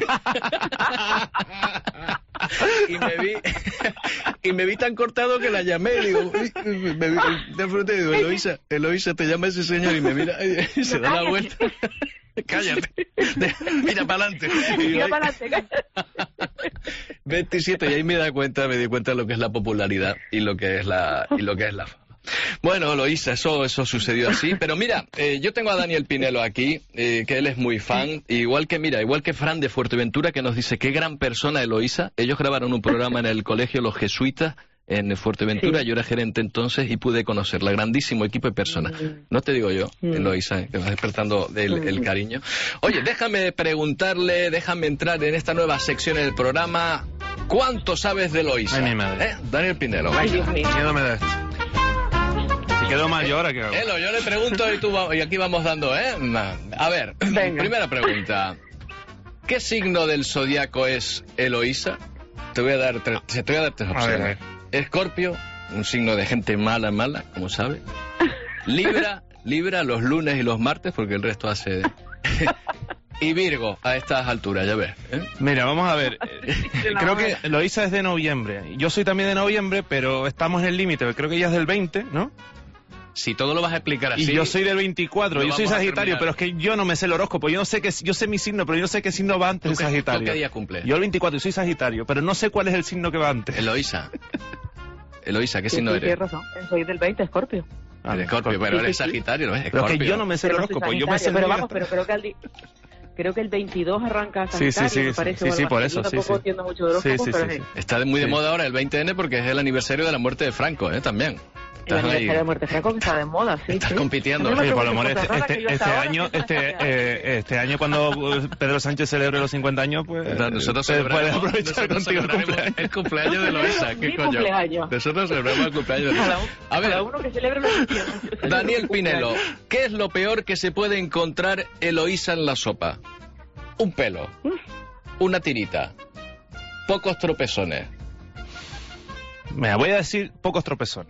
X: Y me vi y me vi tan cortado que la llamé. Digo, me vi de frente y digo, Eloísa, Eloísa, te llama ese señor. Y me mira y se da la vuelta. Cállate, mira para adelante.
Y: Mira para adelante.
X: veintisiete, y ahí me da cuenta, me di cuenta de lo que es la popularidad y lo que es la y lo que es la fama. Bueno, Eloísa, eso, eso sucedió así. Pero mira, eh, yo tengo a Daniel Pinelo aquí, eh, que él es muy fan. Igual que, mira, igual que Fran de Fuerteventura, que nos dice qué gran persona Eloísa. Ellos grabaron un programa en el colegio Los Jesuitas en Fuerteventura. Sí. Yo era gerente entonces y pude conocerla. Grandísimo equipo de personas. No te digo yo, mm. Eloísa, eh, que vas despertando el, mm. el cariño. Oye, déjame preguntarle, déjame entrar en esta nueva sección del programa. ¿Cuánto sabes de Eloísa?
B: Ay, mi madre.
X: ¿Eh? Daniel Pinelo.
Y: Ay, Dios mío.
B: Miedo me da esto. Quedó mal, ¿y ahora qué hago?
X: Elo, yo le pregunto y, tú va, y aquí vamos dando, ¿eh? A ver, venga. Primera pregunta. ¿Qué signo del zodiaco es Eloísa? Te voy a dar tres, te voy a dar tres opciones. A ver, a ver. Escorpio, un signo de gente mala, mala, como sabe. Libra, Libra los lunes y los martes, porque el resto hace... Y Virgo, a estas alturas, ya ves. ¿eh?
B: Mira, vamos a ver. Creo que Eloísa es de noviembre. Yo soy también de noviembre, pero estamos en el límite. Creo que ella es del veinte, ¿no?
X: Si todo lo vas a explicar así...
B: Y yo soy del veinticuatro, yo soy Sagitario, pero es que yo no me sé el horóscopo. Yo no sé qué, yo sé mi signo, pero yo no sé qué signo va antes de Sagitario.
X: ¿Tú qué día cumples?
B: Yo el veinticuatro, y soy Sagitario, pero no sé cuál es el signo que va antes.
X: Eloísa. Eloísa, ¿qué
Y: sí,
X: signo
Y: sí,
X: eres?
Y: Tienes razón, soy del veinte, Escorpio.
X: Ah, de Escorpio, pero
Y: sí,
X: eres
Y: sí,
X: Sagitario, ¿no es?
B: Pero es que yo no me sé el horóscopo, yo me sé...
Y: Pero vamos, pero creo que al... Creo que el veintidós arranca Sagitario,
B: sí, sí, sí,
Y: me parece.
B: Sí, sí, por eso,
Y: yo
B: sí,
Y: tampoco
B: sí.
Y: entiendo mucho de horóscopos,
B: sí, sí,
Y: pero
B: sí, sí.
X: Está muy de
Y: sí.
X: moda ahora el veinte ene porque es el aniversario de la muerte de Franco, ¿eh? También.
Y: El aniversario de la muerte de Franco que está de moda, sí.
X: Estás
Y: sí.
X: compitiendo.
B: Oye, por lo menos este, este, este año, este, eh, este año cuando Pedro Sánchez celebre los cincuenta años, pues...
X: Entonces, nosotros
B: puedes aprovechar contigo el cumpleaños.
X: El cumpleaños de Eloísa, ¿qué coño?
Y: Cumpleaños.
X: Nosotros celebramos el cumpleaños de Eloísa.
Y: A ver, cada uno que celebre lo que quiera.
X: Daniel Pinelo, ¿qué es lo peor que se puede encontrar Eloísa en la sopa? Un pelo, una tirita, pocos tropezones.
B: Me voy a decir pocos tropezones.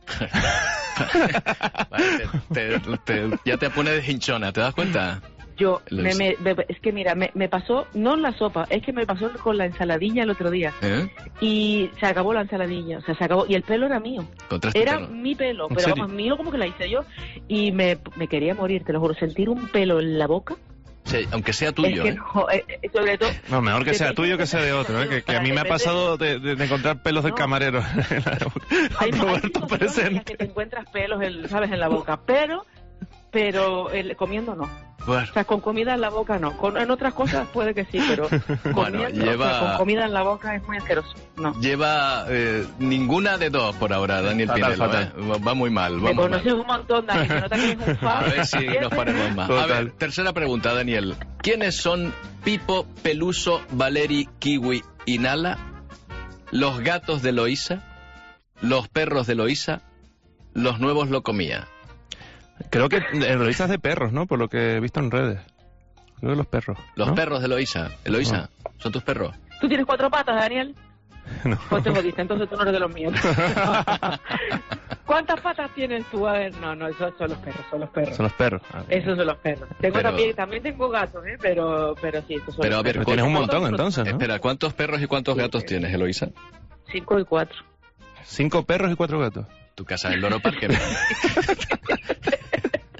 X: Vale, te, te, te, ya te pone de hinchona, ¿te das cuenta?
Y: Yo, me, me, es que mira, me, me pasó, no en la sopa, es que me pasó con la ensaladilla el otro día. ¿Eh? Y se acabó la ensaladilla, o sea, se acabó. Y el pelo era mío. Era pelo? mi pelo, pero
B: serio?
Y: vamos, mío como que la hice yo. Y me, me quería morir, te lo juro, sentir un pelo en la boca.
X: Sí, aunque sea tuyo,
Y: es que
X: ¿eh?
Y: No, eh, sobre todo...
B: No, mejor que sea tuyo que sea de otro, ¿eh? Que, que a mí me ha pasado de, de, de encontrar pelos del no. camarero.
Y: Hay Roberto presente. Que te encuentras pelos, en, ¿sabes? En la boca, pero... Pero el, comiendo no. Bueno. O sea, con comida en la boca no. Con, en otras cosas puede que sí, pero
X: bueno,
Y: comiendo,
X: lleva...
Y: o sea, con comida en la boca es muy asqueroso. No.
X: Lleva eh, ninguna de dos por ahora, Daniel fatal, Pinelo. Fatal. ¿eh? Va muy mal.
Y: Me conoces un montón, Daniel, que no te crees un fan.
X: A ver si nos ponemos más. Total. A ver, tercera pregunta, Daniel. ¿Quiénes son Pipo, Peluso, Valeri, Kiwi y Nala? ¿Los gatos de Eloísa? ¿Los perros de Eloísa? ¿Los nuevos Locomía?
B: Creo que Eloísa es de perros, ¿no? Por lo que he visto en redes. Creo que los perros.
X: ¿Los
B: ¿no?
X: perros de Eloísa? ¿Eloísa? No. ¿Son tus perros?
Y: ¿Tú tienes cuatro patas, Daniel?
B: No.
Y: Pues te jodiste, entonces tú no eres de los míos. ¿Cuántas patas tienes tú? A ver, no, no, esos son los perros, son los perros.
B: Son los perros.
Y: Esos son los perros. Tengo pero... también, también tengo gatos, ¿eh? Pero, pero sí, estos son
X: pero,
Y: los
X: a ver,
Y: perros.
B: Tienes un montón entonces, ¿no?
X: Espera, ¿cuántos perros y cuántos sí, gatos sí. tienes, Eloísa?
Y: Cinco y cuatro.
B: Cinco perros y cuatro gatos.
X: Tu casa del Loro Parque.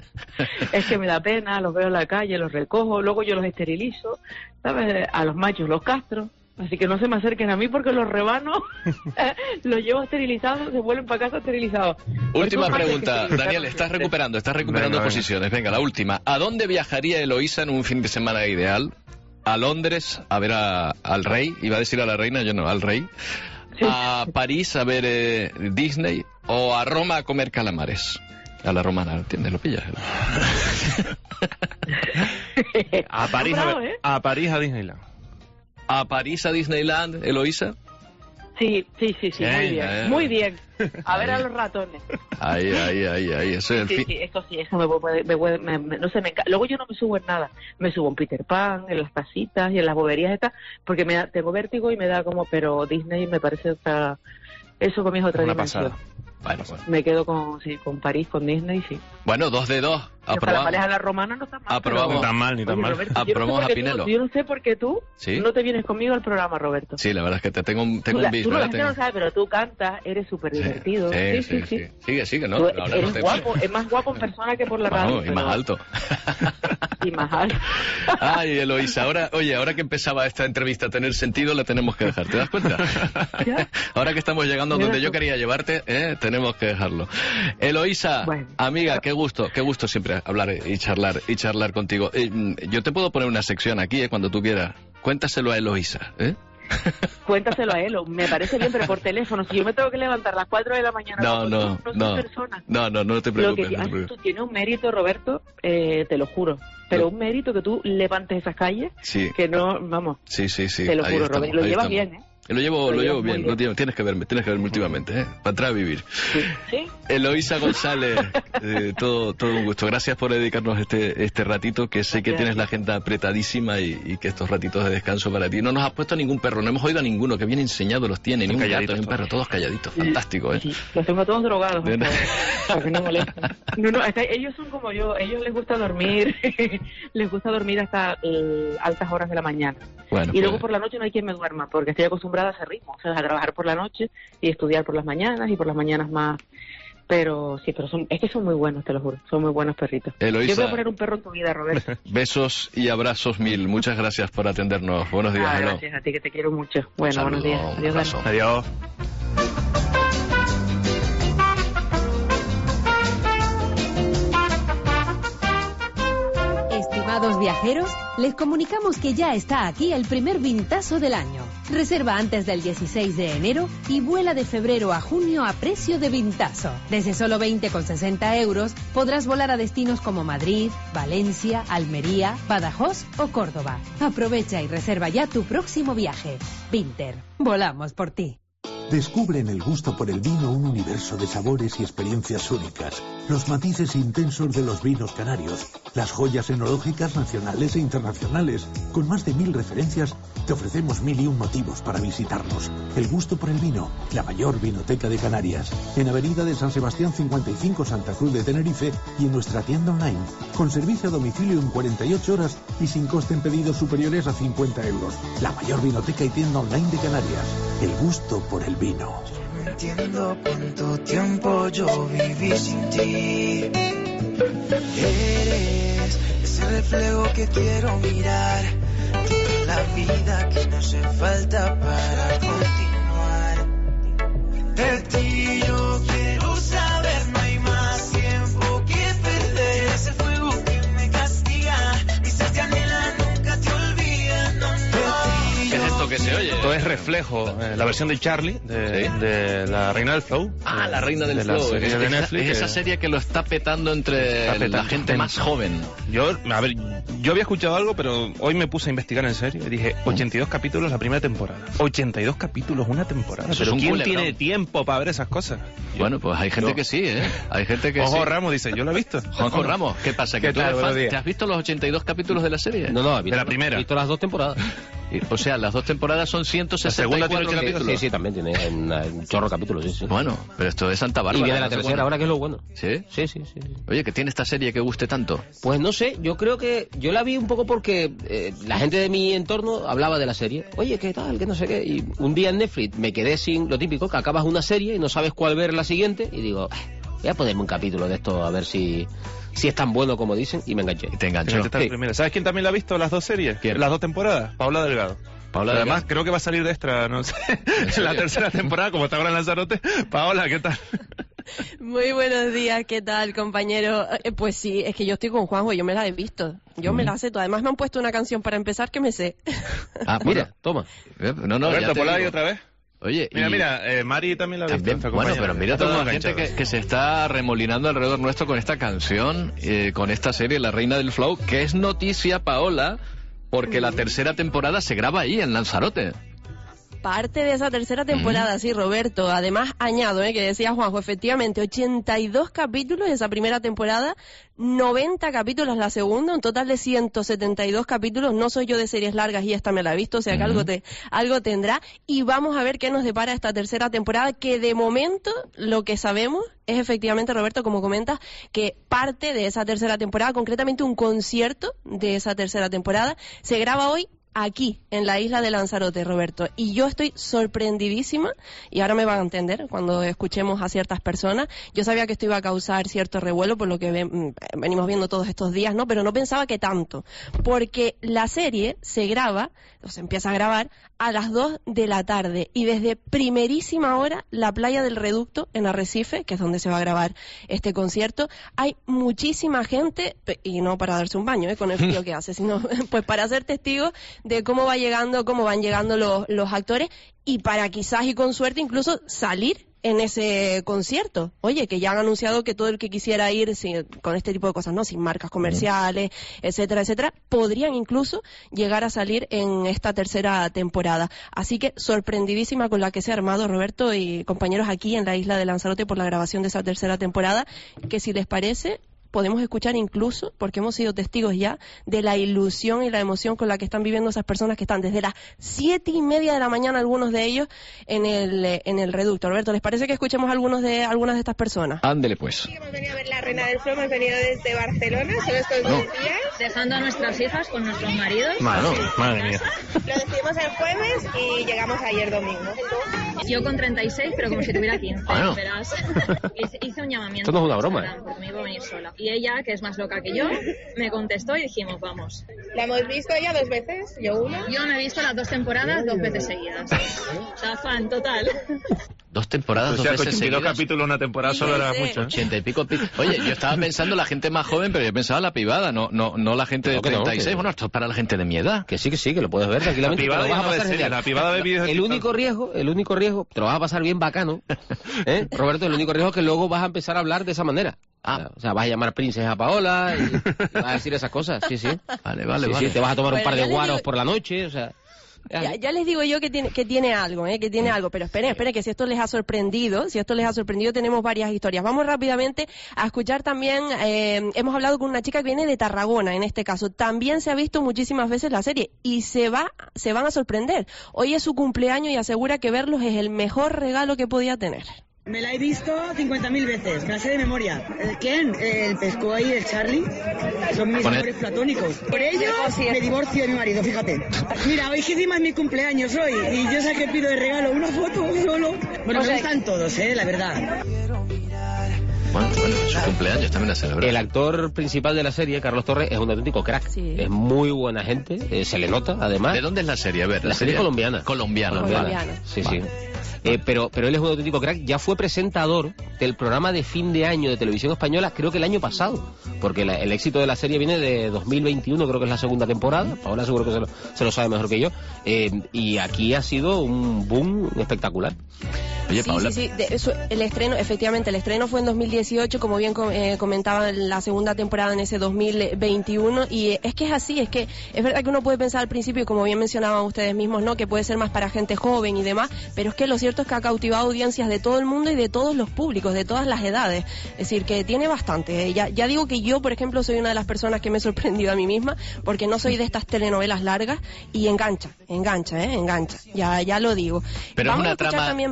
Y: Es que me da pena, los veo en la calle, los recojo, luego yo los esterilizo, ¿sabes? A los machos los castro. Así que no se me acerquen a mí porque los rebano, los llevo esterilizados, se vuelven para casa esterilizados.
X: Última pregunta, Daniel, estás recuperando, estás recuperando venga, posiciones. Venga, la última. ¿A dónde viajaría Eloísa en un fin de semana ideal? ¿A Londres a ver a, al rey? Iba a decir a la reina, yo no, al rey. Sí. ¿A París a ver eh, Disney? ¿O a Roma a comer calamares? A la romana, ¿entiendes? ¿Lo pillas?
B: a París a, ver, a París a Disneyland.
X: ¿A París a Disneyland, Eloísa?
Y: Sí, sí, sí, sí,
X: bien,
Y: muy bien,
X: eh.
Y: muy bien. A ver a los ratones.
X: Ahí, ahí, ahí, ahí, eso es el
Y: sí,
X: fin.
Y: Sí, eso sí, eso me puede, me puede, me, me, no sé, me encanta. Luego yo no me subo en nada, me subo en Peter Pan, en las tacitas y en las boberías estas, porque me da, tengo vértigo y me da como, pero Disney me parece otra, eso para mí es otra
B: una
Y: dimensión.
B: Pasada.
X: Bueno, bueno.
Y: Me quedo con, sí, con París, con Disney, sí.
X: Bueno, dos de dos.
Y: Aprobamos. A la romana no está mal.
X: Aprobamos.
B: No tan mal, ni tan
Y: Oye,
B: mal.
Y: Roberto,
X: Aprobamos
Y: yo no
X: a Pinelo.
Y: Tú, yo no sé por qué tú
X: ¿Sí?
Y: no te vienes conmigo al programa, Roberto.
X: Sí, la verdad es que te tengo un, tengo
Y: tú,
X: un bis.
Y: Tú no, la gente
X: tengo...
Y: no sabe, pero tú cantas, eres súper divertido.
X: Sí sí, sí, sí, sí, sí. Sigue, sigue, ¿no?
Y: Tú
X: Pero ahora
Y: eres
X: no te...
Y: guapo, es más guapo en persona que por la radio.
X: Vamos, y más alto.
Y: Y más alto.
X: Ay, Eloísa, ahora, oye, ahora que empezaba esta entrevista a tener sentido, la tenemos que dejar. ¿Te das cuenta?
Y: ¿Ya?
X: Ahora que estamos llegando a donde yo quería llevarte, ¿eh? Tenemos que dejarlo. Eloísa, bueno. Amiga, qué gusto, qué gusto siempre hablar y charlar y charlar contigo. Eh, yo te puedo poner una sección aquí, ¿eh? Cuando tú quieras. Cuéntaselo a Eloísa, ¿eh?
Y: Cuéntaselo a él, me parece bien, pero por teléfono. Si yo me tengo que levantar a las cuatro de la mañana,
X: no, no,
Y: no,
X: no,
Y: persona.
X: no, no, no te preocupes.
Y: Lo que
X: no te preocupes.
Y: tú tienes un mérito, Roberto, eh, te lo juro. Pero no. Un mérito que tú levantes esas calles,
X: sí.
Y: Que no, vamos.
X: Sí, sí, sí.
Y: Te lo juro,
X: estamos,
Y: Roberto. Lo llevas
X: estamos.
Y: bien, ¿eh?
X: Lo llevo, lo, lo llevo bien,
Y: bien.
X: No, tienes que verme, tienes que verme últimamente, ¿eh? Para atrás a vivir.
Y: Sí. ¿Sí?
X: Eloísa González, eh, todo, todo un gusto. Gracias por dedicarnos este, este ratito, que sé que tienes la agenda apretadísima y, y que estos ratitos de descanso para ti. No nos has puesto ningún perro, no hemos oído a ninguno, que bien enseñado los tiene, ni un gato, ni un perro, todos calladitos, fantástico, ¿eh?
Y: Sí, los tengo todos drogados, de para que no molesten. No, no, hasta ellos son como yo, ellos les gusta dormir, les gusta dormir hasta eh, altas horas de la mañana.
X: Bueno,
Y: y luego
X: pues...
Y: por la noche no hay quien me duerma, porque estoy acostumbrada a ese ritmo, o sea, a trabajar por la noche y estudiar por las mañanas y por las mañanas más. Pero sí, pero son, es que son muy buenos, te lo juro, son muy buenos perritos.
X: Eloísa,
Y: yo voy a poner un perro en tu vida, Roberto.
X: Besos y abrazos mil, muchas gracias por atendernos. Buenos días.
Y: Ah,
X: hello.
Y: Gracias a ti, que te quiero mucho. Bueno,
X: saludo,
Y: buenos días. Adiós.
B: Adiós.
A: Estimados viajeros, les comunicamos que ya está aquí el primer Vintazo del año. Reserva antes del dieciséis de enero y vuela de febrero a junio a precio de Vintazo. Desde solo veinte con sesenta euros podrás volar a destinos como Madrid, Valencia, Almería, Badajoz o Córdoba. Aprovecha y reserva ya tu próximo viaje. Vinter, volamos por ti.
J: Descubre en el gusto por el vino un universo de sabores y experiencias únicas, los matices intensos de los vinos canarios, las joyas enológicas nacionales e internacionales. Con más de mil referencias, te ofrecemos mil y un motivos para visitarnos. El gusto por el vino, la mayor vinoteca de Canarias. En Avenida de San Sebastián cincuenta y cinco, Santa Cruz de Tenerife, y en nuestra tienda online, con servicio a domicilio en cuarenta y ocho horas y sin coste en pedidos superiores a cincuenta euros. La mayor vinoteca y tienda online de Canarias. El gusto por el vino.
K: No entiendo cuánto tiempo yo viví sin ti. Eres ese reflejo que quiero mirar, toda la vida que me hace falta para continuar. De ti yo quiero saber, no hay más tiempo que perder. Ese fuego que me castiga, dices que anhela, nunca te olvida. No, no.
X: ¿Qué es esto que se oye?
B: Esto es Reflejo, eh, la versión de Charlie, de,
X: ¿Sí?
B: de la Reina del Flow.
X: Ah, la Reina del
B: de
X: Flow.
B: La serie
X: es,
B: de
X: esa,
B: Netflix,
X: es esa
B: que...
X: serie que lo está petando entre
B: está petando.
X: la gente más joven.
B: Yo, a ver, yo había escuchado algo, pero hoy me puse a investigar en serio y dije, ochenta y dos capítulos la primera temporada. ochenta y dos capítulos una temporada.
X: Eso
B: pero
X: es un
B: ¿quién
X: culebrón.
B: tiene tiempo para ver esas cosas?
X: Bueno, pues hay gente
B: yo.
X: que sí, ¿eh? Hay gente que
B: Juanjo
X: sí.
B: Ramos dice, yo lo he visto.
X: Juanjo Ramos, ¿qué pasa? ¿Que
B: ¿Qué
X: tú
B: tal?
X: eres fan?
B: Buenos días.
X: ¿Te has visto los ochenta y dos capítulos de la serie?
L: No, no, he visto,
B: de la primera.
L: He visto las dos temporadas.
X: O sea, las dos temporadas son ciento sesenta y cuatro
B: tiene ochenta
X: capítulos.
L: Sí, sí, también tiene un, un chorro de capítulos, sí, sí.
X: Bueno, pero esto es Santa Bárbara.
L: Y viene la
X: no sé
L: tercera,
X: cuándo.
L: ahora que es lo bueno.
X: ¿Sí?
L: Sí, sí, sí. sí.
X: Oye, ¿qué tiene esta serie que guste tanto?
L: Pues no sé, yo creo que yo la vi un poco porque eh, la gente de mi entorno hablaba de la serie. Oye, ¿qué tal? ¿Qué no sé qué? Y un día en Netflix me quedé sin lo típico, que acabas una serie y no sabes cuál ver la siguiente y digo, voy a ponerme un capítulo de esto a ver si si es tan bueno como dicen, y me enganché.
X: Te enganchó.
B: Sí. ¿Sabes quién también la ha visto las dos series?
X: ¿Quién?
B: Las dos temporadas. Paola Delgado.
X: Paola
B: Además,
X: Delgado.
B: creo que va a salir de extra, no sé, en la tercera temporada, como está ahora en Lanzarote. Paola, ¿qué tal?
E: Muy buenos días, ¿qué tal, compañero? Eh, pues sí, es que yo estoy con Juanjo, yo me la he visto. Yo mm. me la sé toda. Además me han puesto una canción para empezar que me sé.
L: Ah, mira, toma.
X: No, no,
B: Roberto,
X: ya te
B: ponla ahí
X: digo.
B: otra vez.
X: Oye,
B: mira,
X: y...
B: mira, eh, Mari también la ha visto.
X: También, bueno, pero mira toda la gente que, que se está remolinando alrededor nuestro con esta canción, eh, con esta serie, La Reina del Flow, que es noticia, Paola, porque mm. la tercera temporada se graba ahí, en Lanzarote.
E: Parte de esa tercera temporada, mm. sí, Roberto. Además, añado, eh, que decía Juanjo, efectivamente, ochenta y dos capítulos de esa primera temporada, noventa capítulos la segunda, un total de ciento setenta y dos capítulos. No soy yo de series largas y esta me la he visto, o sea que mm. algo, te, algo tendrá. Y vamos a ver qué nos depara esta tercera temporada, que de momento lo que sabemos es efectivamente, Roberto, como comentas, que parte de esa tercera temporada, concretamente un concierto de esa tercera temporada, se graba hoy aquí, en la isla de Lanzarote, Roberto. Y yo estoy sorprendidísima, y ahora me van a entender cuando escuchemos a ciertas personas. Yo sabía que esto iba a causar cierto revuelo por lo que ven, venimos viendo todos estos días, ¿no? Pero no pensaba que tanto, porque la serie se graba, o se empieza a grabar a las dos de la tarde, y desde primerísima hora la playa del Reducto en Arrecife, que es donde se va a grabar este concierto, hay muchísima gente, y no para darse un baño, ¿eh? Con el frío que hace, sino pues para ser testigos de cómo va llegando, cómo van llegando los, los actores, y para quizás y con suerte incluso salir en ese concierto. Oye, que ya han anunciado que todo el que quisiera ir sin, con este tipo de cosas, ¿no? Sin marcas comerciales, etcétera, etcétera, podrían incluso llegar a salir en esta tercera temporada. Así que sorprendidísima con la que se ha armado, Roberto y compañeros, aquí en la isla de Lanzarote por la grabación de esa tercera temporada, que si les parece, podemos escuchar incluso, porque hemos sido testigos ya, de la ilusión y la emoción con la que están viviendo esas personas que están desde las siete y media de la mañana, algunos de ellos, en el en el Reducto. Roberto, ¿les parece que escuchemos algunos de algunas de estas personas?
X: Ándele, pues.
M: Hemos venido a ver La Reina del Flow, hemos venido desde Barcelona, solo estos dos días, dejando a nuestras hijas con nuestros maridos.
B: Bueno, madre mía.
M: Lo decidimos el jueves y llegamos ayer domingo. Yo con treinta y seis, pero como si tuviera quince,
X: bueno.
M: verás. Hice un llamamiento.
L: Esto no es una broma.
M: Porque me iba a venir sola. Y ella, que es más loca que yo, me contestó y dijimos, vamos. La hemos visto ya dos veces, yo una. Yo me he visto las dos temporadas dos veces seguidas. O sea, fan total.
X: Dos temporadas,
B: o sea,
X: dos veces
B: ochenta y dos
X: seguidas.
B: capítulos, una temporada solo era mucho.
X: Ochenta y pico. Oye, yo estaba pensando la gente más joven, pero yo pensaba la pibada, no no no la gente de
L: no,
X: treinta y seis.
L: No, que...
X: Bueno, esto es para la gente de mi edad.
L: Que sí, que sí, que lo puedes ver tranquilamente.
B: La pibada, vas a pasar la pibada de vídeos.
L: El único riesgo, el único riesgo, te lo vas a pasar bien bacano, ¿eh? Roberto, el único riesgo es que luego vas a empezar a hablar de esa manera. Ah, o sea, vas a llamar princesa a Paola y, y vas a decir esas cosas, sí, sí.
X: Vale, vale,
L: sí,
X: vale.
L: Sí, te vas a tomar
E: bueno,
L: un par de guaros
E: digo...
L: por la noche, o sea...
E: Ya, ya les digo yo que tiene, que tiene algo, ¿eh? que tiene algo, pero esperen, esperen, que si esto les ha sorprendido, si esto les ha sorprendido, tenemos varias historias. Vamos rápidamente a escuchar también, eh, hemos hablado con una chica que viene de Tarragona, en este caso. También se ha visto muchísimas veces la serie y se va, se van a sorprender. Hoy es su cumpleaños y asegura que verlos es el mejor regalo que podía tener.
F: Me la he visto cincuenta mil veces, me la sé de memoria. ¿Quién? El Pesco y el Charlie. Son mis amores platónicos. Por ello me divorcio de mi marido, fíjate. Mira, hoy que encima es mi cumpleaños hoy y yo sé que pido de regalo una foto solo. Bueno, o sea, me gustan todos, eh, la verdad.
X: Bueno, bueno, su cumpleaños también la celebra.
L: El actor principal de la serie, Carlos Torres, es un auténtico crack. Sí. Es muy buena gente, eh, se le nota, además.
X: ¿De dónde es la serie? A ver,
L: la, la serie, serie colombiana.
X: Colombiana.
L: Colombiana. Sí, vale. sí. Eh, pero, pero él es un auténtico crack. Ya fue presentador del programa de fin de año de televisión española, creo que el año pasado, porque la, el éxito de la serie viene de dos mil veintiuno, creo que es la segunda temporada. Paola seguro que se lo, se lo sabe mejor que yo. Eh, y aquí ha sido un boom espectacular.
X: Oye,
E: sí,
X: Paola.
E: sí, sí, de, eso, el estreno, efectivamente, el estreno fue en dos mil dieciocho, como bien eh, comentaba, la segunda temporada en ese dos mil veintiuno, y es que es así, es que es verdad que uno puede pensar al principio, como bien mencionaban ustedes mismos, ¿no?, que puede ser más para gente joven y demás, pero es que lo cierto es que ha cautivado audiencias de todo el mundo y de todos los públicos, de todas las edades, es decir, que tiene bastante. ¿eh? Ya, ya digo que yo, por ejemplo, soy una de las personas que me he sorprendido a mí misma, porque no soy de estas telenovelas largas, y engancha, engancha, ¿eh? engancha, ya, ya lo digo.
X: Pero es una trama, también... es una trama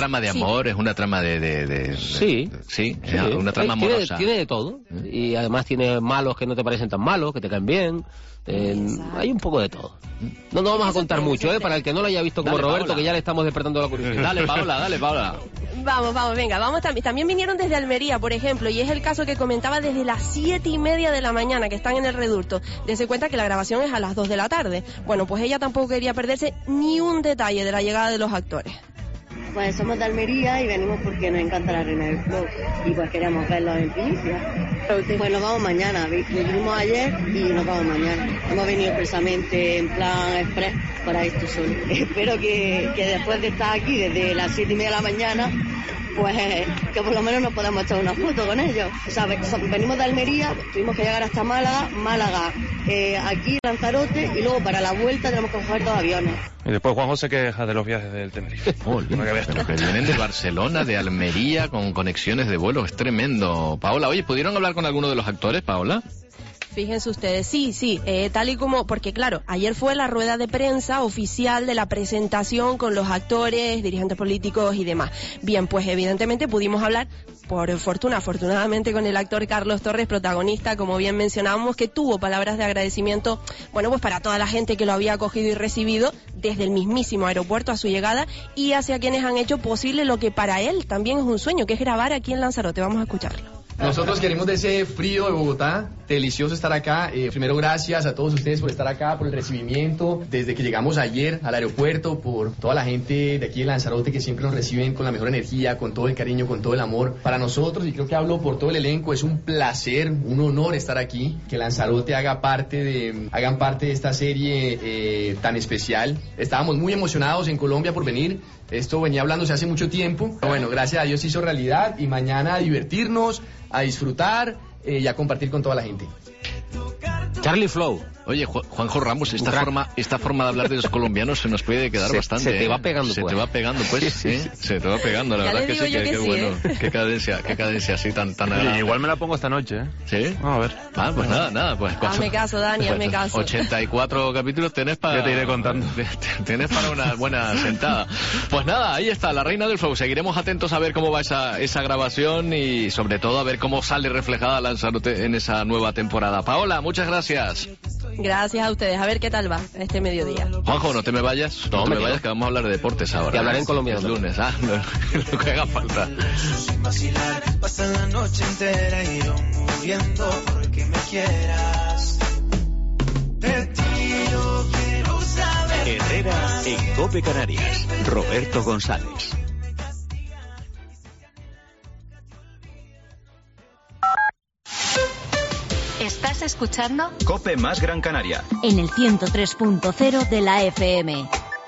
X: trama de amor, sí. es una trama de... de, de, de
L: sí.
X: Sí,
L: sí.
X: una trama
L: tiene,
X: amorosa.
L: Tiene de todo. Y además tiene malos que no te parecen tan malos, que te caen bien. Eh, hay un poco de todo. No nos vamos a contar mucho, ¿eh? Para el que no lo haya visto como dale, Roberto, Paola. Que ya le estamos despertando la curiosidad.
X: Dale, Paola, dale, Paola.
E: Vamos, vamos, venga, vamos también. También vinieron desde Almería, por ejemplo, y es el caso que comentaba desde las siete y media de la mañana, que están en el Reducto. Dese cuenta que la grabación es a las dos de la tarde. Bueno, pues ella tampoco quería perderse ni un detalle de la llegada de los actores.
N: Pues somos de Almería y venimos porque nos encanta la Reina del Flow y pues queremos verlos en primicia. Pues nos vamos mañana, vinimos ayer y nos vamos mañana. Hemos venido expresamente en plan express para esto solo. Espero que, que después de estar aquí desde las siete y media de la mañana, pues que por lo menos nos podamos echar una foto con ellos. O sea, venimos de Almería, tuvimos que llegar hasta Málaga, Málaga, eh, aquí Lanzarote y luego para la vuelta tenemos que coger dos aviones.
B: Y después Juanjo se queja de los viajes del Tenerife.
X: Oh, pero que vienen de Barcelona, de Almería, con conexiones de vuelo, es tremendo. Paola, oye, ¿pudieron hablar con alguno de los actores, Paola?
E: Fíjense ustedes, sí, sí, eh, tal y como, porque claro, ayer fue la rueda de prensa oficial de la presentación con los actores, dirigentes políticos y demás. Bien, pues evidentemente pudimos hablar, por fortuna, afortunadamente, con el actor Carlos Torres, protagonista, como bien mencionábamos, que tuvo palabras de agradecimiento, bueno, pues para toda la gente que lo había acogido y recibido desde el mismísimo aeropuerto a su llegada y hacia quienes han hecho posible lo que para él también es un sueño, que es grabar aquí en Lanzarote. Vamos a escucharlo.
O: Nosotros queremos de ese frío de Bogotá, delicioso estar acá. Eh, primero, gracias a todos ustedes por estar acá, por el recibimiento, desde que llegamos ayer al aeropuerto, por toda la gente de aquí de Lanzarote que siempre nos reciben con la mejor energía, con todo el cariño, con todo el amor. Para nosotros, y creo que hablo por todo el elenco, es un placer, un honor estar aquí, que Lanzarote haga parte de, hagan parte de esta serie eh, tan especial. Estábamos muy emocionados en Colombia por venir. Esto venía hablándose hace mucho tiempo. Bueno, gracias a Dios se hizo realidad y mañana a divertirnos, a disfrutar eh, y a compartir con toda la gente.
L: Charlie Flow.
X: Oye, Ju Juanjo Ramos, esta forma, esta forma de hablar de los colombianos se nos puede quedar
L: se,
X: bastante.
L: Se te va pegando,
X: Se
L: pues.
X: te va pegando, pues. Sí, ¿eh? Se te va pegando, la
E: ya
X: verdad que sí, que,
E: que
X: qué
E: sí,
X: bueno.
E: ¿eh?
X: Qué cadencia, qué cadencia así tan tan agradable.
B: Igual me la pongo esta noche, ¿eh?
X: ¿Sí?
B: Vamos a ver.
X: Ah, pues nada, nada, pues.
E: Hazme caso, Dani, hazme caso.
X: ochenta y cuatro capítulos tenés para...
B: Yo te iré contando.
X: Tenés para una buena sentada. Pues nada, ahí está, la Reina del Flow. Seguiremos atentos a ver cómo va esa, esa grabación y sobre todo a ver cómo sale reflejada Lanzarote en esa nueva temporada. Paola, muchas gracias.
E: Gracias a ustedes. A ver qué tal va este mediodía.
X: Juanjo, no te me vayas. No, no te me vayas, que vamos a hablar de deportes ahora.
L: Y hablaré en colombiano.
X: El lunes, ah, no, lo que haga falta.
K: Sin vacilar, pasa la noche entera y yo muriendo porque me quieras. De ti yo quiero saber.
C: Herrera en COPE Canarias. Roberto González.
D: ¿Estás escuchando?
C: COPE más Gran Canaria.
A: En el ciento tres punto cero de la F M.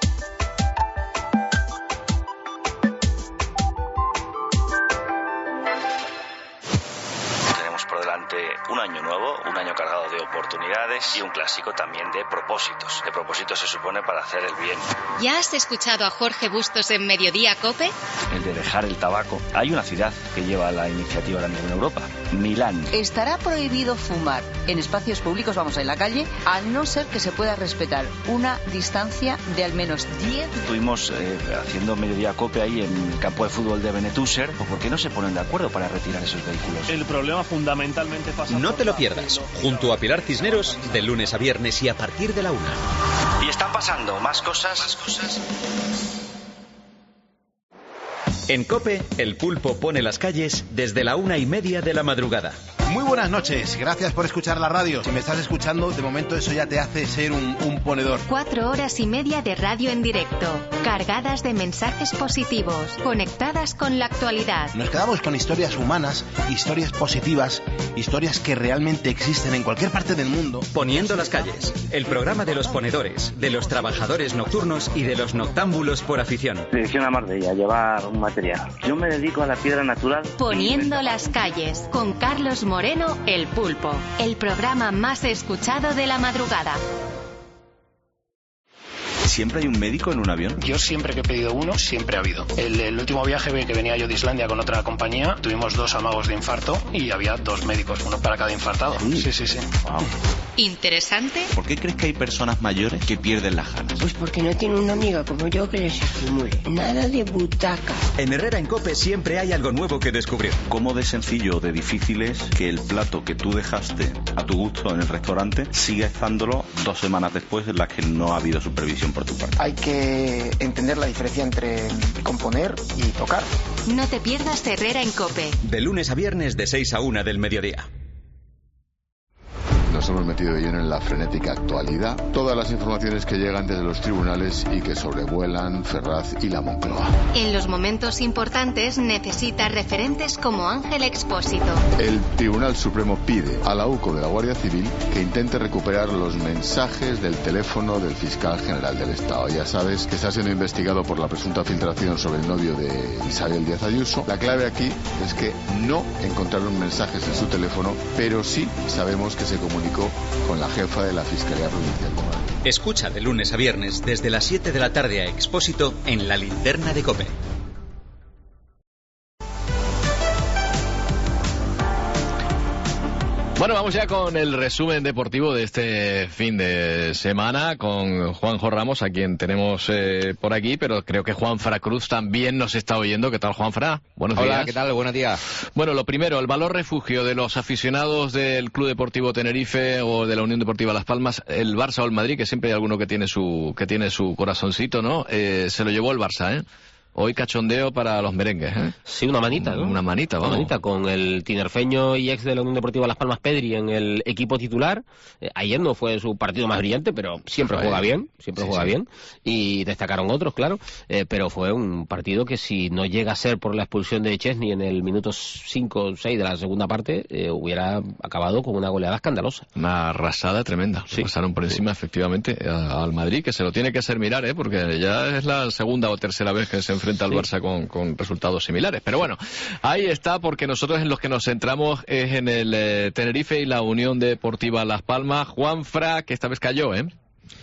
P: Tenemos por delante un año nuevo, un año cargado de oportunidades y un clásico también de propósitos. De propósitos se supone para hacer el bien.
D: ¿Ya has escuchado a Jorge Bustos en Mediodía COPE?
P: El de dejar el tabaco. Hay una ciudad que lleva la iniciativa ahora mismo en Europa, Milán.
Q: Estará prohibido fumar en espacios públicos, vamos, en la calle, a no ser que se pueda respetar una distancia de al menos diez.
P: Estuvimos eh, haciendo Mediodía COPE ahí en el campo de fútbol de Benetúser. ¿Por qué no se ponen de acuerdo para retirar esos vehículos?
R: El problema fundamentalmente pasa...
C: No te lo pierdas, junto a Pilar Cisneros, de lunes a viernes y a partir de la una.
P: Y están pasando más cosas. Más cosas.
C: En COPE, el pulpo pone las calles desde la una y media de la madrugada.
Z: Muy buenas noches, gracias por escuchar la radio. Si me estás escuchando, de momento eso ya te hace ser un, un ponedor.
D: Cuatro horas y media de radio en directo, cargadas de mensajes positivos, conectadas con la actualidad.
Z: Nos quedamos con historias humanas, historias positivas, historias que realmente existen en cualquier parte del mundo.
C: Poniendo las calles, el programa de los ponedores, de los trabajadores nocturnos y de los noctámbulos por afición.
P: Dirección a Marbella, llevar un material. Yo me dedico a la piedra natural.
D: Poniendo las calles, con Carlos Moreno, El Pulpo, el programa más escuchado de la madrugada.
Z: ¿Siempre hay un médico en un avión?
G: Yo siempre que he pedido uno, siempre ha habido. El, el último viaje que venía yo de Islandia con otra compañía, tuvimos dos amagos de infarto y había dos médicos, uno para cada infartado. Sí, sí, sí. sí.
Z: Wow.
D: ¿Interesante?
Z: ¿Por qué crees que hay personas mayores que pierden las ganas?
S: Pues porque no tiene una amiga como yo que les estimule. Nada de butaca.
C: En Herrera en COPE siempre hay algo nuevo que descubrir.
Z: ¿Cómo de sencillo o de difícil es que el plato que tú dejaste a tu gusto en el restaurante siga estándolo dos semanas después en las que no ha habido supervisión por tu parte?
T: Hay que entender la diferencia entre componer y tocar.
D: No te pierdas Herrera en COPE.
C: De lunes a viernes de seis a una del mediodía.
U: Nos hemos metido de lleno en la frenética actualidad, todas las informaciones que llegan desde los tribunales y que sobrevuelan Ferraz y la Moncloa.
D: En los momentos importantes necesita referentes como Ángel Expósito.
U: El Tribunal Supremo pide a la UCO de la Guardia Civil que intente recuperar los mensajes del teléfono del fiscal general del Estado. Ya sabes que está siendo investigado por la presunta filtración sobre el novio de Isabel Díaz Ayuso. La clave aquí es que no encontraron mensajes en su teléfono, pero sí sabemos que se comunicó con la jefa de la Fiscalía Provincial de Madrid.
C: Escucha de lunes a viernes desde las siete de la tarde a Expósito en La Linterna de COPE.
X: Bueno, vamos ya con el resumen deportivo de este fin de semana con Juanjo Ramos, a quien tenemos eh, por aquí, pero creo que Juan Fra Cruz también nos está oyendo. ¿Qué tal, Juan Fra? Buenos
V: Hola,
X: días.
V: Hola, ¿qué tal? Buenos días.
X: Bueno, lo primero, el valor refugio de los aficionados del Club Deportivo Tenerife o de la Unión Deportiva Las Palmas, el Barça o el Madrid, que siempre hay alguno que tiene su que tiene su corazoncito, ¿no? Eh, se lo llevó el Barça, ¿eh? Hoy cachondeo para los merengues, ¿eh?
L: Sí, una manita, ¿no?
X: Una manita, vamos.
L: Una manita con el tinerfeño y ex de la Unión Deportiva Las Palmas, Pedri, en el equipo titular. Eh, ayer no fue su partido más brillante, pero siempre fue. juega bien, siempre sí, juega sí. bien. Y destacaron otros, claro. Eh, pero fue un partido que si no llega a ser por la expulsión de Chesney en el minuto cinco o seis de la segunda parte, eh, hubiera acabado con una goleada escandalosa.
X: Una arrasada tremenda. Sí. Pasaron por encima, sí. efectivamente, a, al Madrid, que se lo tiene que hacer mirar, ¿eh? Porque ya es la segunda o tercera vez que se enfrenta al sí. Barça con, con resultados similares. Pero bueno, ahí está, porque nosotros en los que nos centramos es en el eh, Tenerife y la Unión Deportiva Las Palmas. Juan Fra, que esta vez cayó, ¿eh?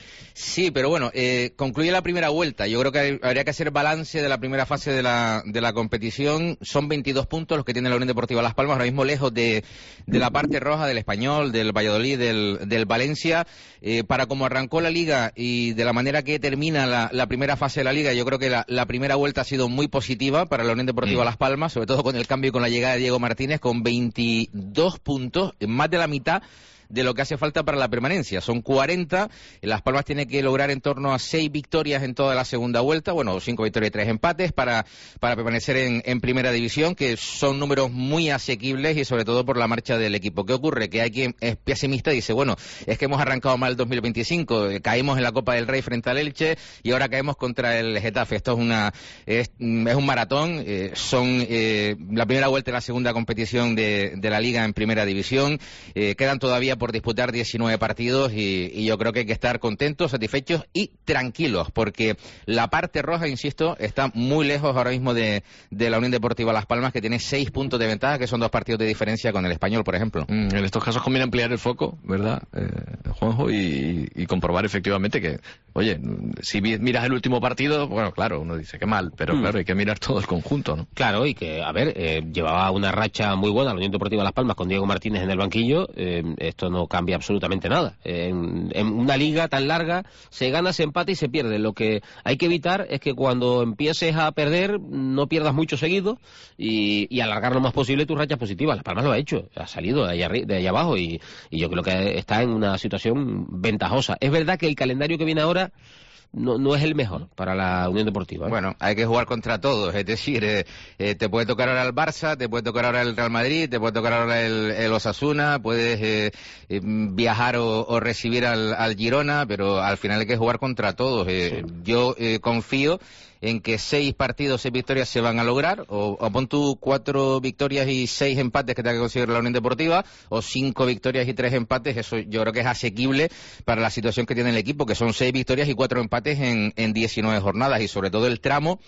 V: Sí, pero bueno, eh, concluye la primera vuelta. Yo creo que hay, habría que hacer balance de la primera fase de la, de la competición. Son veintidós puntos los que tiene la Unión Deportiva Las Palmas, ahora mismo lejos de, de la parte roja del Español, del Valladolid, del, del Valencia. Eh, para cómo arrancó la Liga y de la manera que termina la, la primera fase de la Liga, yo creo que la, la primera vuelta ha sido muy positiva para la Unión Deportiva mm. Las Palmas, sobre todo con el cambio y con la llegada de Diego Martínez, con veintidós puntos, más de la mitad de lo que hace falta para la permanencia. Son cuarenta, Las Palmas tiene que lograr en torno a seis victorias en toda la segunda vuelta, bueno, cinco victorias y tres empates para, para permanecer en, en primera división, que son números muy asequibles y sobre todo por la marcha del equipo. ¿Qué ocurre? Que hay quien es pesimista y dice, bueno, es que hemos arrancado mal el dos mil veinticinco, caímos en la Copa del Rey frente al Elche y ahora caemos contra el Getafe. Esto es una es, es un maratón, eh, son eh, la primera vuelta de la segunda competición de, de la Liga en primera división, eh, quedan todavía por disputar diecinueve partidos y, y yo creo que hay que estar contentos, satisfechos y tranquilos, porque la parte roja, insisto, está muy lejos ahora mismo de, de la Unión Deportiva Las Palmas, que tiene seis puntos de ventaja, que son dos partidos de diferencia con el Español, por ejemplo.
X: Mm, en estos casos conviene ampliar el foco, ¿verdad, eh, Juanjo? Y, y comprobar efectivamente que, oye, si miras el último partido, bueno, claro, uno dice que mal, pero mm. claro, hay que mirar todo el conjunto, ¿no?
L: Claro, y que, a ver, eh, llevaba una racha muy buena la Unión Deportiva Las Palmas con Diego Martínez en el banquillo, eh, esto no cambia absolutamente nada. En, en una liga tan larga se gana, se empata y se pierde. Lo que hay que evitar es que cuando empieces a perder no pierdas mucho seguido y, y alargar lo más posible tus rachas positivas. Las Palmas lo ha hecho, ha salido de allá, de allá abajo y, y yo creo que está en una situación ventajosa. Es verdad que el calendario que viene ahora No, no es el mejor para la Unión Deportiva, ¿eh?
V: Bueno, hay que jugar contra todos, es decir, eh, eh, te puede tocar ahora el Barça, te puede tocar ahora el Real Madrid, te puede tocar ahora el, el Osasuna, puedes eh, eh, viajar o, o recibir al, al Girona, pero al final hay que jugar contra todos. Eh, sí. Yo eh, confío en que seis partidos, seis victorias se van a lograr, o, o pon tú cuatro victorias y seis empates que tenga que conseguir la Unión Deportiva, o cinco victorias y tres empates, eso yo creo que es asequible para la situación que tiene el equipo, que son seis victorias y cuatro empates en, en diecinueve jornadas, y sobre todo el tramo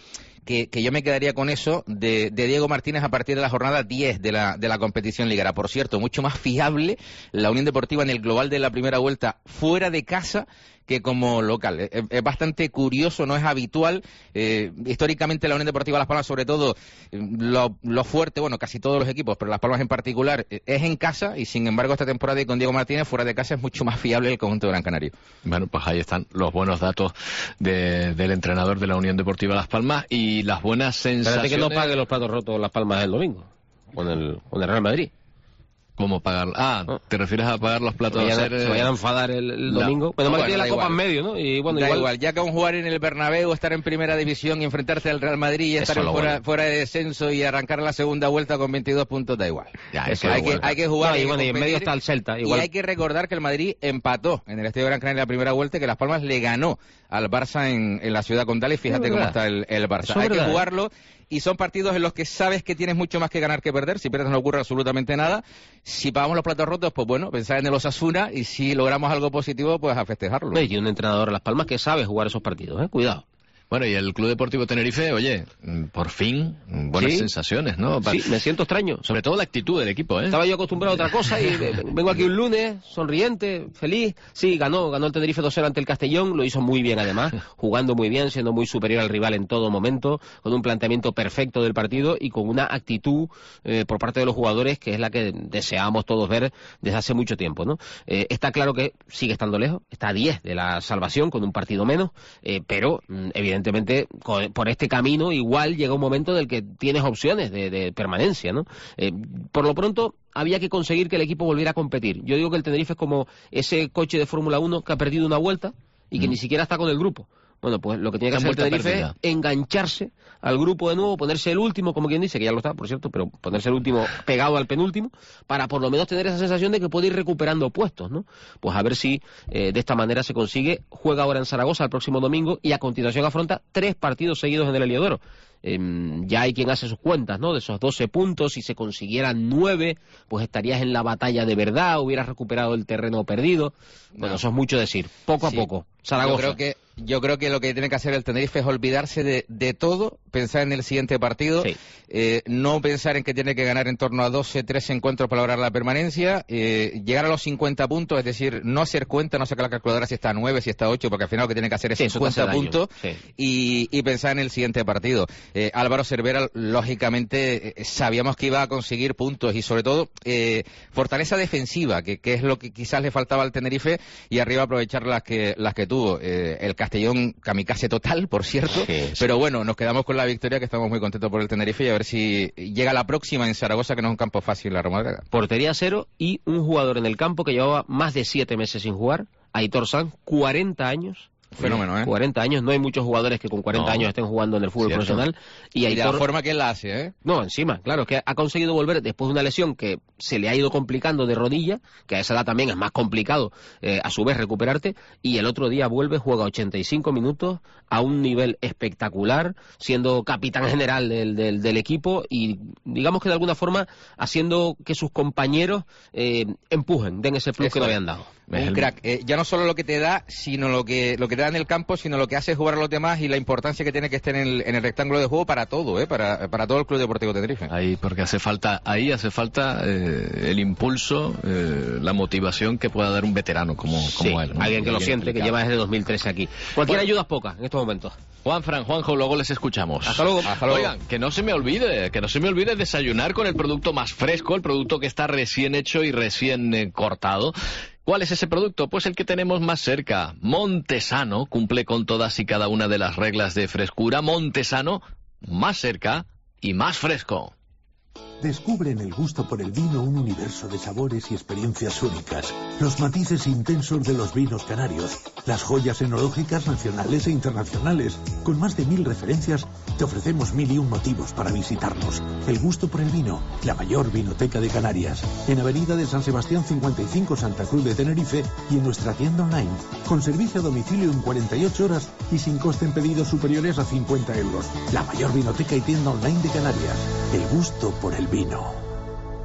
V: que, que yo me quedaría con eso de, de Diego Martínez a partir de la jornada diez de la, de la competición liguera. Por cierto, mucho más fiable la Unión Deportiva en el global de la primera vuelta fuera de casa que como local. Es, es bastante curioso, no es habitual. Eh, históricamente la Unión Deportiva Las Palmas, sobre todo, lo, lo fuerte, bueno, casi todos los equipos, pero Las Palmas en particular, es en casa, y sin embargo esta temporada y con Diego Martínez fuera de casa es mucho más fiable el conjunto de Gran Canario.
X: Bueno, pues ahí están los buenos datos de, del entrenador de la Unión Deportiva Las Palmas y las buenas sensaciones.
L: Espérate que no pague los platos rotos Las Palmas el domingo, con el, con el Real Madrid.
X: ¿Cómo pagar? Ah, ¿te refieres a pagar los platos?
L: Se vayan,
X: hacer,
L: se vayan a enfadar el, el domingo.
V: Bueno,
L: Bueno,
V: bueno,
L: tiene la
V: da
L: Copa
V: igual.
L: en medio, ¿no? Y bueno,
V: da
L: igual...
V: igual, ya que un jugar en el Bernabéu, estar en primera división y enfrentarte al Real Madrid y estar
L: Eso es lo
V: fuera,
L: bueno.
V: fuera de descenso y arrancar la segunda vuelta con veintidós puntos, da igual.
X: Ya,
V: Eso,
X: eso es
V: hay,
X: lo
V: que,
X: bueno.
V: hay que jugar.
L: No,
V: hay
L: y
V: que
L: bueno, y en
V: competir.
L: medio está el Celta. Igual...
V: Y hay que recordar que el Madrid empató en el Estadio Gran Canaria en la primera vuelta y que Las Palmas le ganó al Barça en, en la ciudad condal y fíjate cómo está el, el Barça.
L: Eso es
V: Hay que
L: verdad.
V: jugarlo y son partidos en los que sabes que tienes mucho más que ganar que perder. Si pierdes no ocurre absolutamente nada. Si pagamos los platos rotos, pues bueno, pensar en el Osasuna y si logramos algo positivo, pues a festejarlo.
L: Y un entrenador de Las Palmas que sabe jugar esos partidos, ¿eh? Cuidado.
X: Bueno, y el Club Deportivo Tenerife, oye, por fin, buenas
L: Sí.
X: sensaciones, ¿no?
L: Sí, me siento extraño.
X: Sobre todo la actitud del equipo, ¿eh?
L: Estaba yo acostumbrado a otra cosa y vengo aquí un lunes, sonriente, feliz. Sí, ganó, ganó el Tenerife dos cero ante el Castellón, lo hizo muy bien además, jugando muy bien, siendo muy superior al rival en todo momento, con un planteamiento perfecto del partido y con una actitud eh, por parte de los jugadores que es la que deseábamos todos ver desde hace mucho tiempo, ¿no? Eh, está claro que sigue estando lejos, está a diez de la salvación con un partido menos, eh, pero mm, evidentemente con- por este camino igual llega un momento del que tienes opciones de, de permanencia, ¿no? Eh, por lo pronto había que conseguir que el equipo volviera a competir. Yo digo que el Tenerife es como ese coche de Fórmula uno que ha perdido una vuelta y que
X: Mm.
L: ni siquiera está con el grupo. Bueno, pues lo que tiene que
X: Está
L: hacer el
X: en vuelta
L: Tenerife es
X: perdida.
L: engancharse al grupo de nuevo, ponerse el último, como quien dice, que ya lo está, por cierto, pero ponerse el último pegado al penúltimo, para por lo menos tener esa sensación de que puede ir recuperando puestos, ¿no? Pues a ver si eh, de esta manera se consigue. Juega ahora en Zaragoza el próximo domingo y a continuación afronta tres partidos seguidos en el Heliodoro. Eh, ya hay quien hace sus cuentas, ¿no? De esos doce puntos, si se consiguieran nueve, pues estarías en la batalla de verdad, hubieras recuperado el terreno perdido. Bueno,
V: No.
L: eso es mucho decir. Poco
V: Sí.
L: a poco. Zaragoza.
V: Yo creo que yo creo que lo que tiene que hacer el Tenerife es olvidarse de, de todo, pensar en el siguiente partido,
L: Sí.
V: eh, no pensar en que tiene que ganar en torno a doce, trece encuentros para lograr la permanencia, eh, llegar a los cincuenta puntos, es decir, no hacer cuenta, no sacar la calculadora si está a nueve, si está a ocho, porque al final lo que tiene que hacer es
L: Sí, eso te hace
V: cincuenta
L: daño.
V: puntos
L: Sí.
V: y, y pensar en el siguiente partido. Eh, Álvaro Cervera, lógicamente, eh, sabíamos que iba a conseguir puntos y sobre todo eh, fortaleza defensiva, que, que es lo que quizás le faltaba al Tenerife, y arriba aprovechar las que las que tuvo. Eh, el Castellón kamikaze total, por cierto,
L: Sí, sí.
V: pero bueno, nos quedamos con la victoria, que estamos muy contentos por el Tenerife, y a ver si llega la próxima en Zaragoza, que no es un campo fácil la Romareda.
L: Portería cero y un jugador en el campo que llevaba más de siete meses sin jugar, Aitor Sanz, cuarenta años.
V: Fenómeno, ¿eh?
L: cuarenta años, no hay muchos jugadores que con cuarenta
V: No.
L: años estén jugando en el fútbol
V: Cierto.
L: profesional. Y
V: Y de la
L: Aitor,
V: forma que él la hace, ¿eh?
L: no, encima, claro, es que ha conseguido volver después de una lesión que se le ha ido complicando de rodilla, que a esa edad también es más complicado eh, a su vez recuperarte, y el otro día vuelve, juega ochenta y cinco minutos a un nivel espectacular, siendo capitán general del, del, del equipo y digamos que de alguna forma haciendo que sus compañeros eh, empujen, den ese plus
V: Eso
L: que no
V: es.
L: habían dado.
V: Un crack. Eh, ya no solo lo que te da, sino lo que lo que te da en el campo, sino lo que hace jugar a los demás y la importancia que tiene que estar en el, en el rectángulo de juego para todo, ¿eh? Para, para todo el Club Deportivo Tenerife.
X: Ahí, porque hace falta, ahí hace falta eh, el impulso, eh, la motivación que pueda dar un veterano como, como
L: Sí,
X: él, ¿no?
L: alguien que lo siente, que
X: implicado.
L: lleva desde dos mil trece aquí. Cualquier
X: Bueno.
L: ayuda es poca en estos momentos.
X: Juan Fran, Juanjo, luego les escuchamos.
L: Hasta luego.
V: Hasta luego.
X: Oigan, que no se me olvide, que no se me olvide desayunar con el producto más fresco, el producto que está recién hecho y recién eh, cortado. ¿Cuál es ese producto? Pues el que tenemos más cerca. Montesano cumple con todas y cada una de las reglas de frescura. Montesano, más cerca y más fresco.
H: Descubre en el gusto por el vino un universo de sabores y experiencias únicas. Los matices intensos de los vinos canarios, las joyas enológicas nacionales e internacionales. Con más de mil referencias, te ofrecemos mil y un motivos para visitarnos. El gusto por el vino, la mayor vinoteca de Canarias. En Avenida de San Sebastián cincuenta y cinco, Santa Cruz de Tenerife, y en nuestra tienda online. Con servicio a domicilio en cuarenta y ocho horas y sin coste en pedidos superiores a cincuenta euros. La mayor vinoteca y tienda online de Canarias. El gusto por el vino.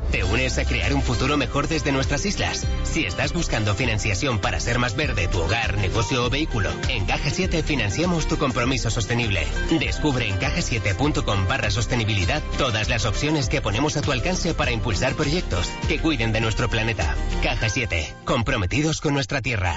F: ¿Te unes a crear un futuro mejor desde nuestras islas? Si estás buscando financiación para hacer más verde tu hogar, negocio o vehículo, en Caja siete financiamos tu compromiso sostenible. Descubre en caja siete punto com barra sostenibilidad todas las opciones que ponemos a tu alcance para impulsar proyectos que cuiden de nuestro planeta. Caja siete, comprometidos con nuestra tierra.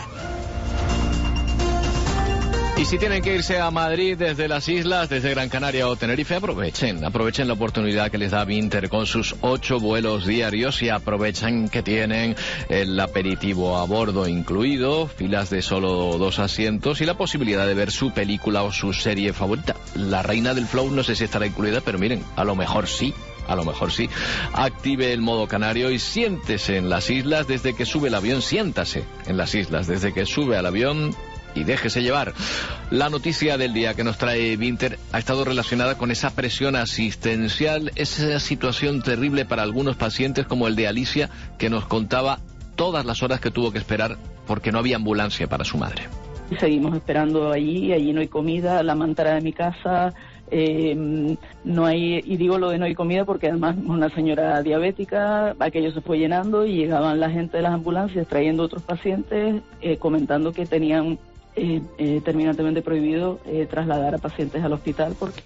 X: Y si tienen que irse a Madrid desde las islas, desde Gran Canaria o Tenerife, aprovechen, aprovechen la oportunidad que les da Vinter con sus ocho vuelos diarios y aprovechen que tienen el aperitivo a bordo incluido, filas de solo dos asientos y la posibilidad de ver su película o su serie favorita. La Reina del Flow no sé si estará incluida, pero miren, a lo mejor sí. A lo mejor sí. Active el modo canario y siéntese en las islas desde que sube el avión. Siéntase en las islas desde que sube al avión y déjese llevar. La noticia del día que nos trae Vinter ha estado relacionada con esa presión asistencial, esa situación terrible para algunos pacientes como el de Alicia, que nos contaba todas las horas que tuvo que esperar porque no había ambulancia para su madre.
I: Seguimos esperando allí, allí no hay comida, la mantara de mi casa, eh, no hay, y digo lo de no hay comida porque además una señora diabética, aquello se fue llenando y llegaban la gente de las ambulancias trayendo otros pacientes, eh, comentando que tenían eh, eh, terminantemente prohibido eh, trasladar a pacientes al hospital porque...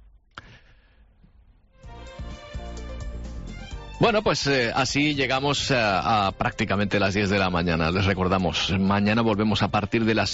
X: Bueno, pues eh, así llegamos a, a prácticamente las diez de la mañana. Les recordamos, mañana volvemos a partir de las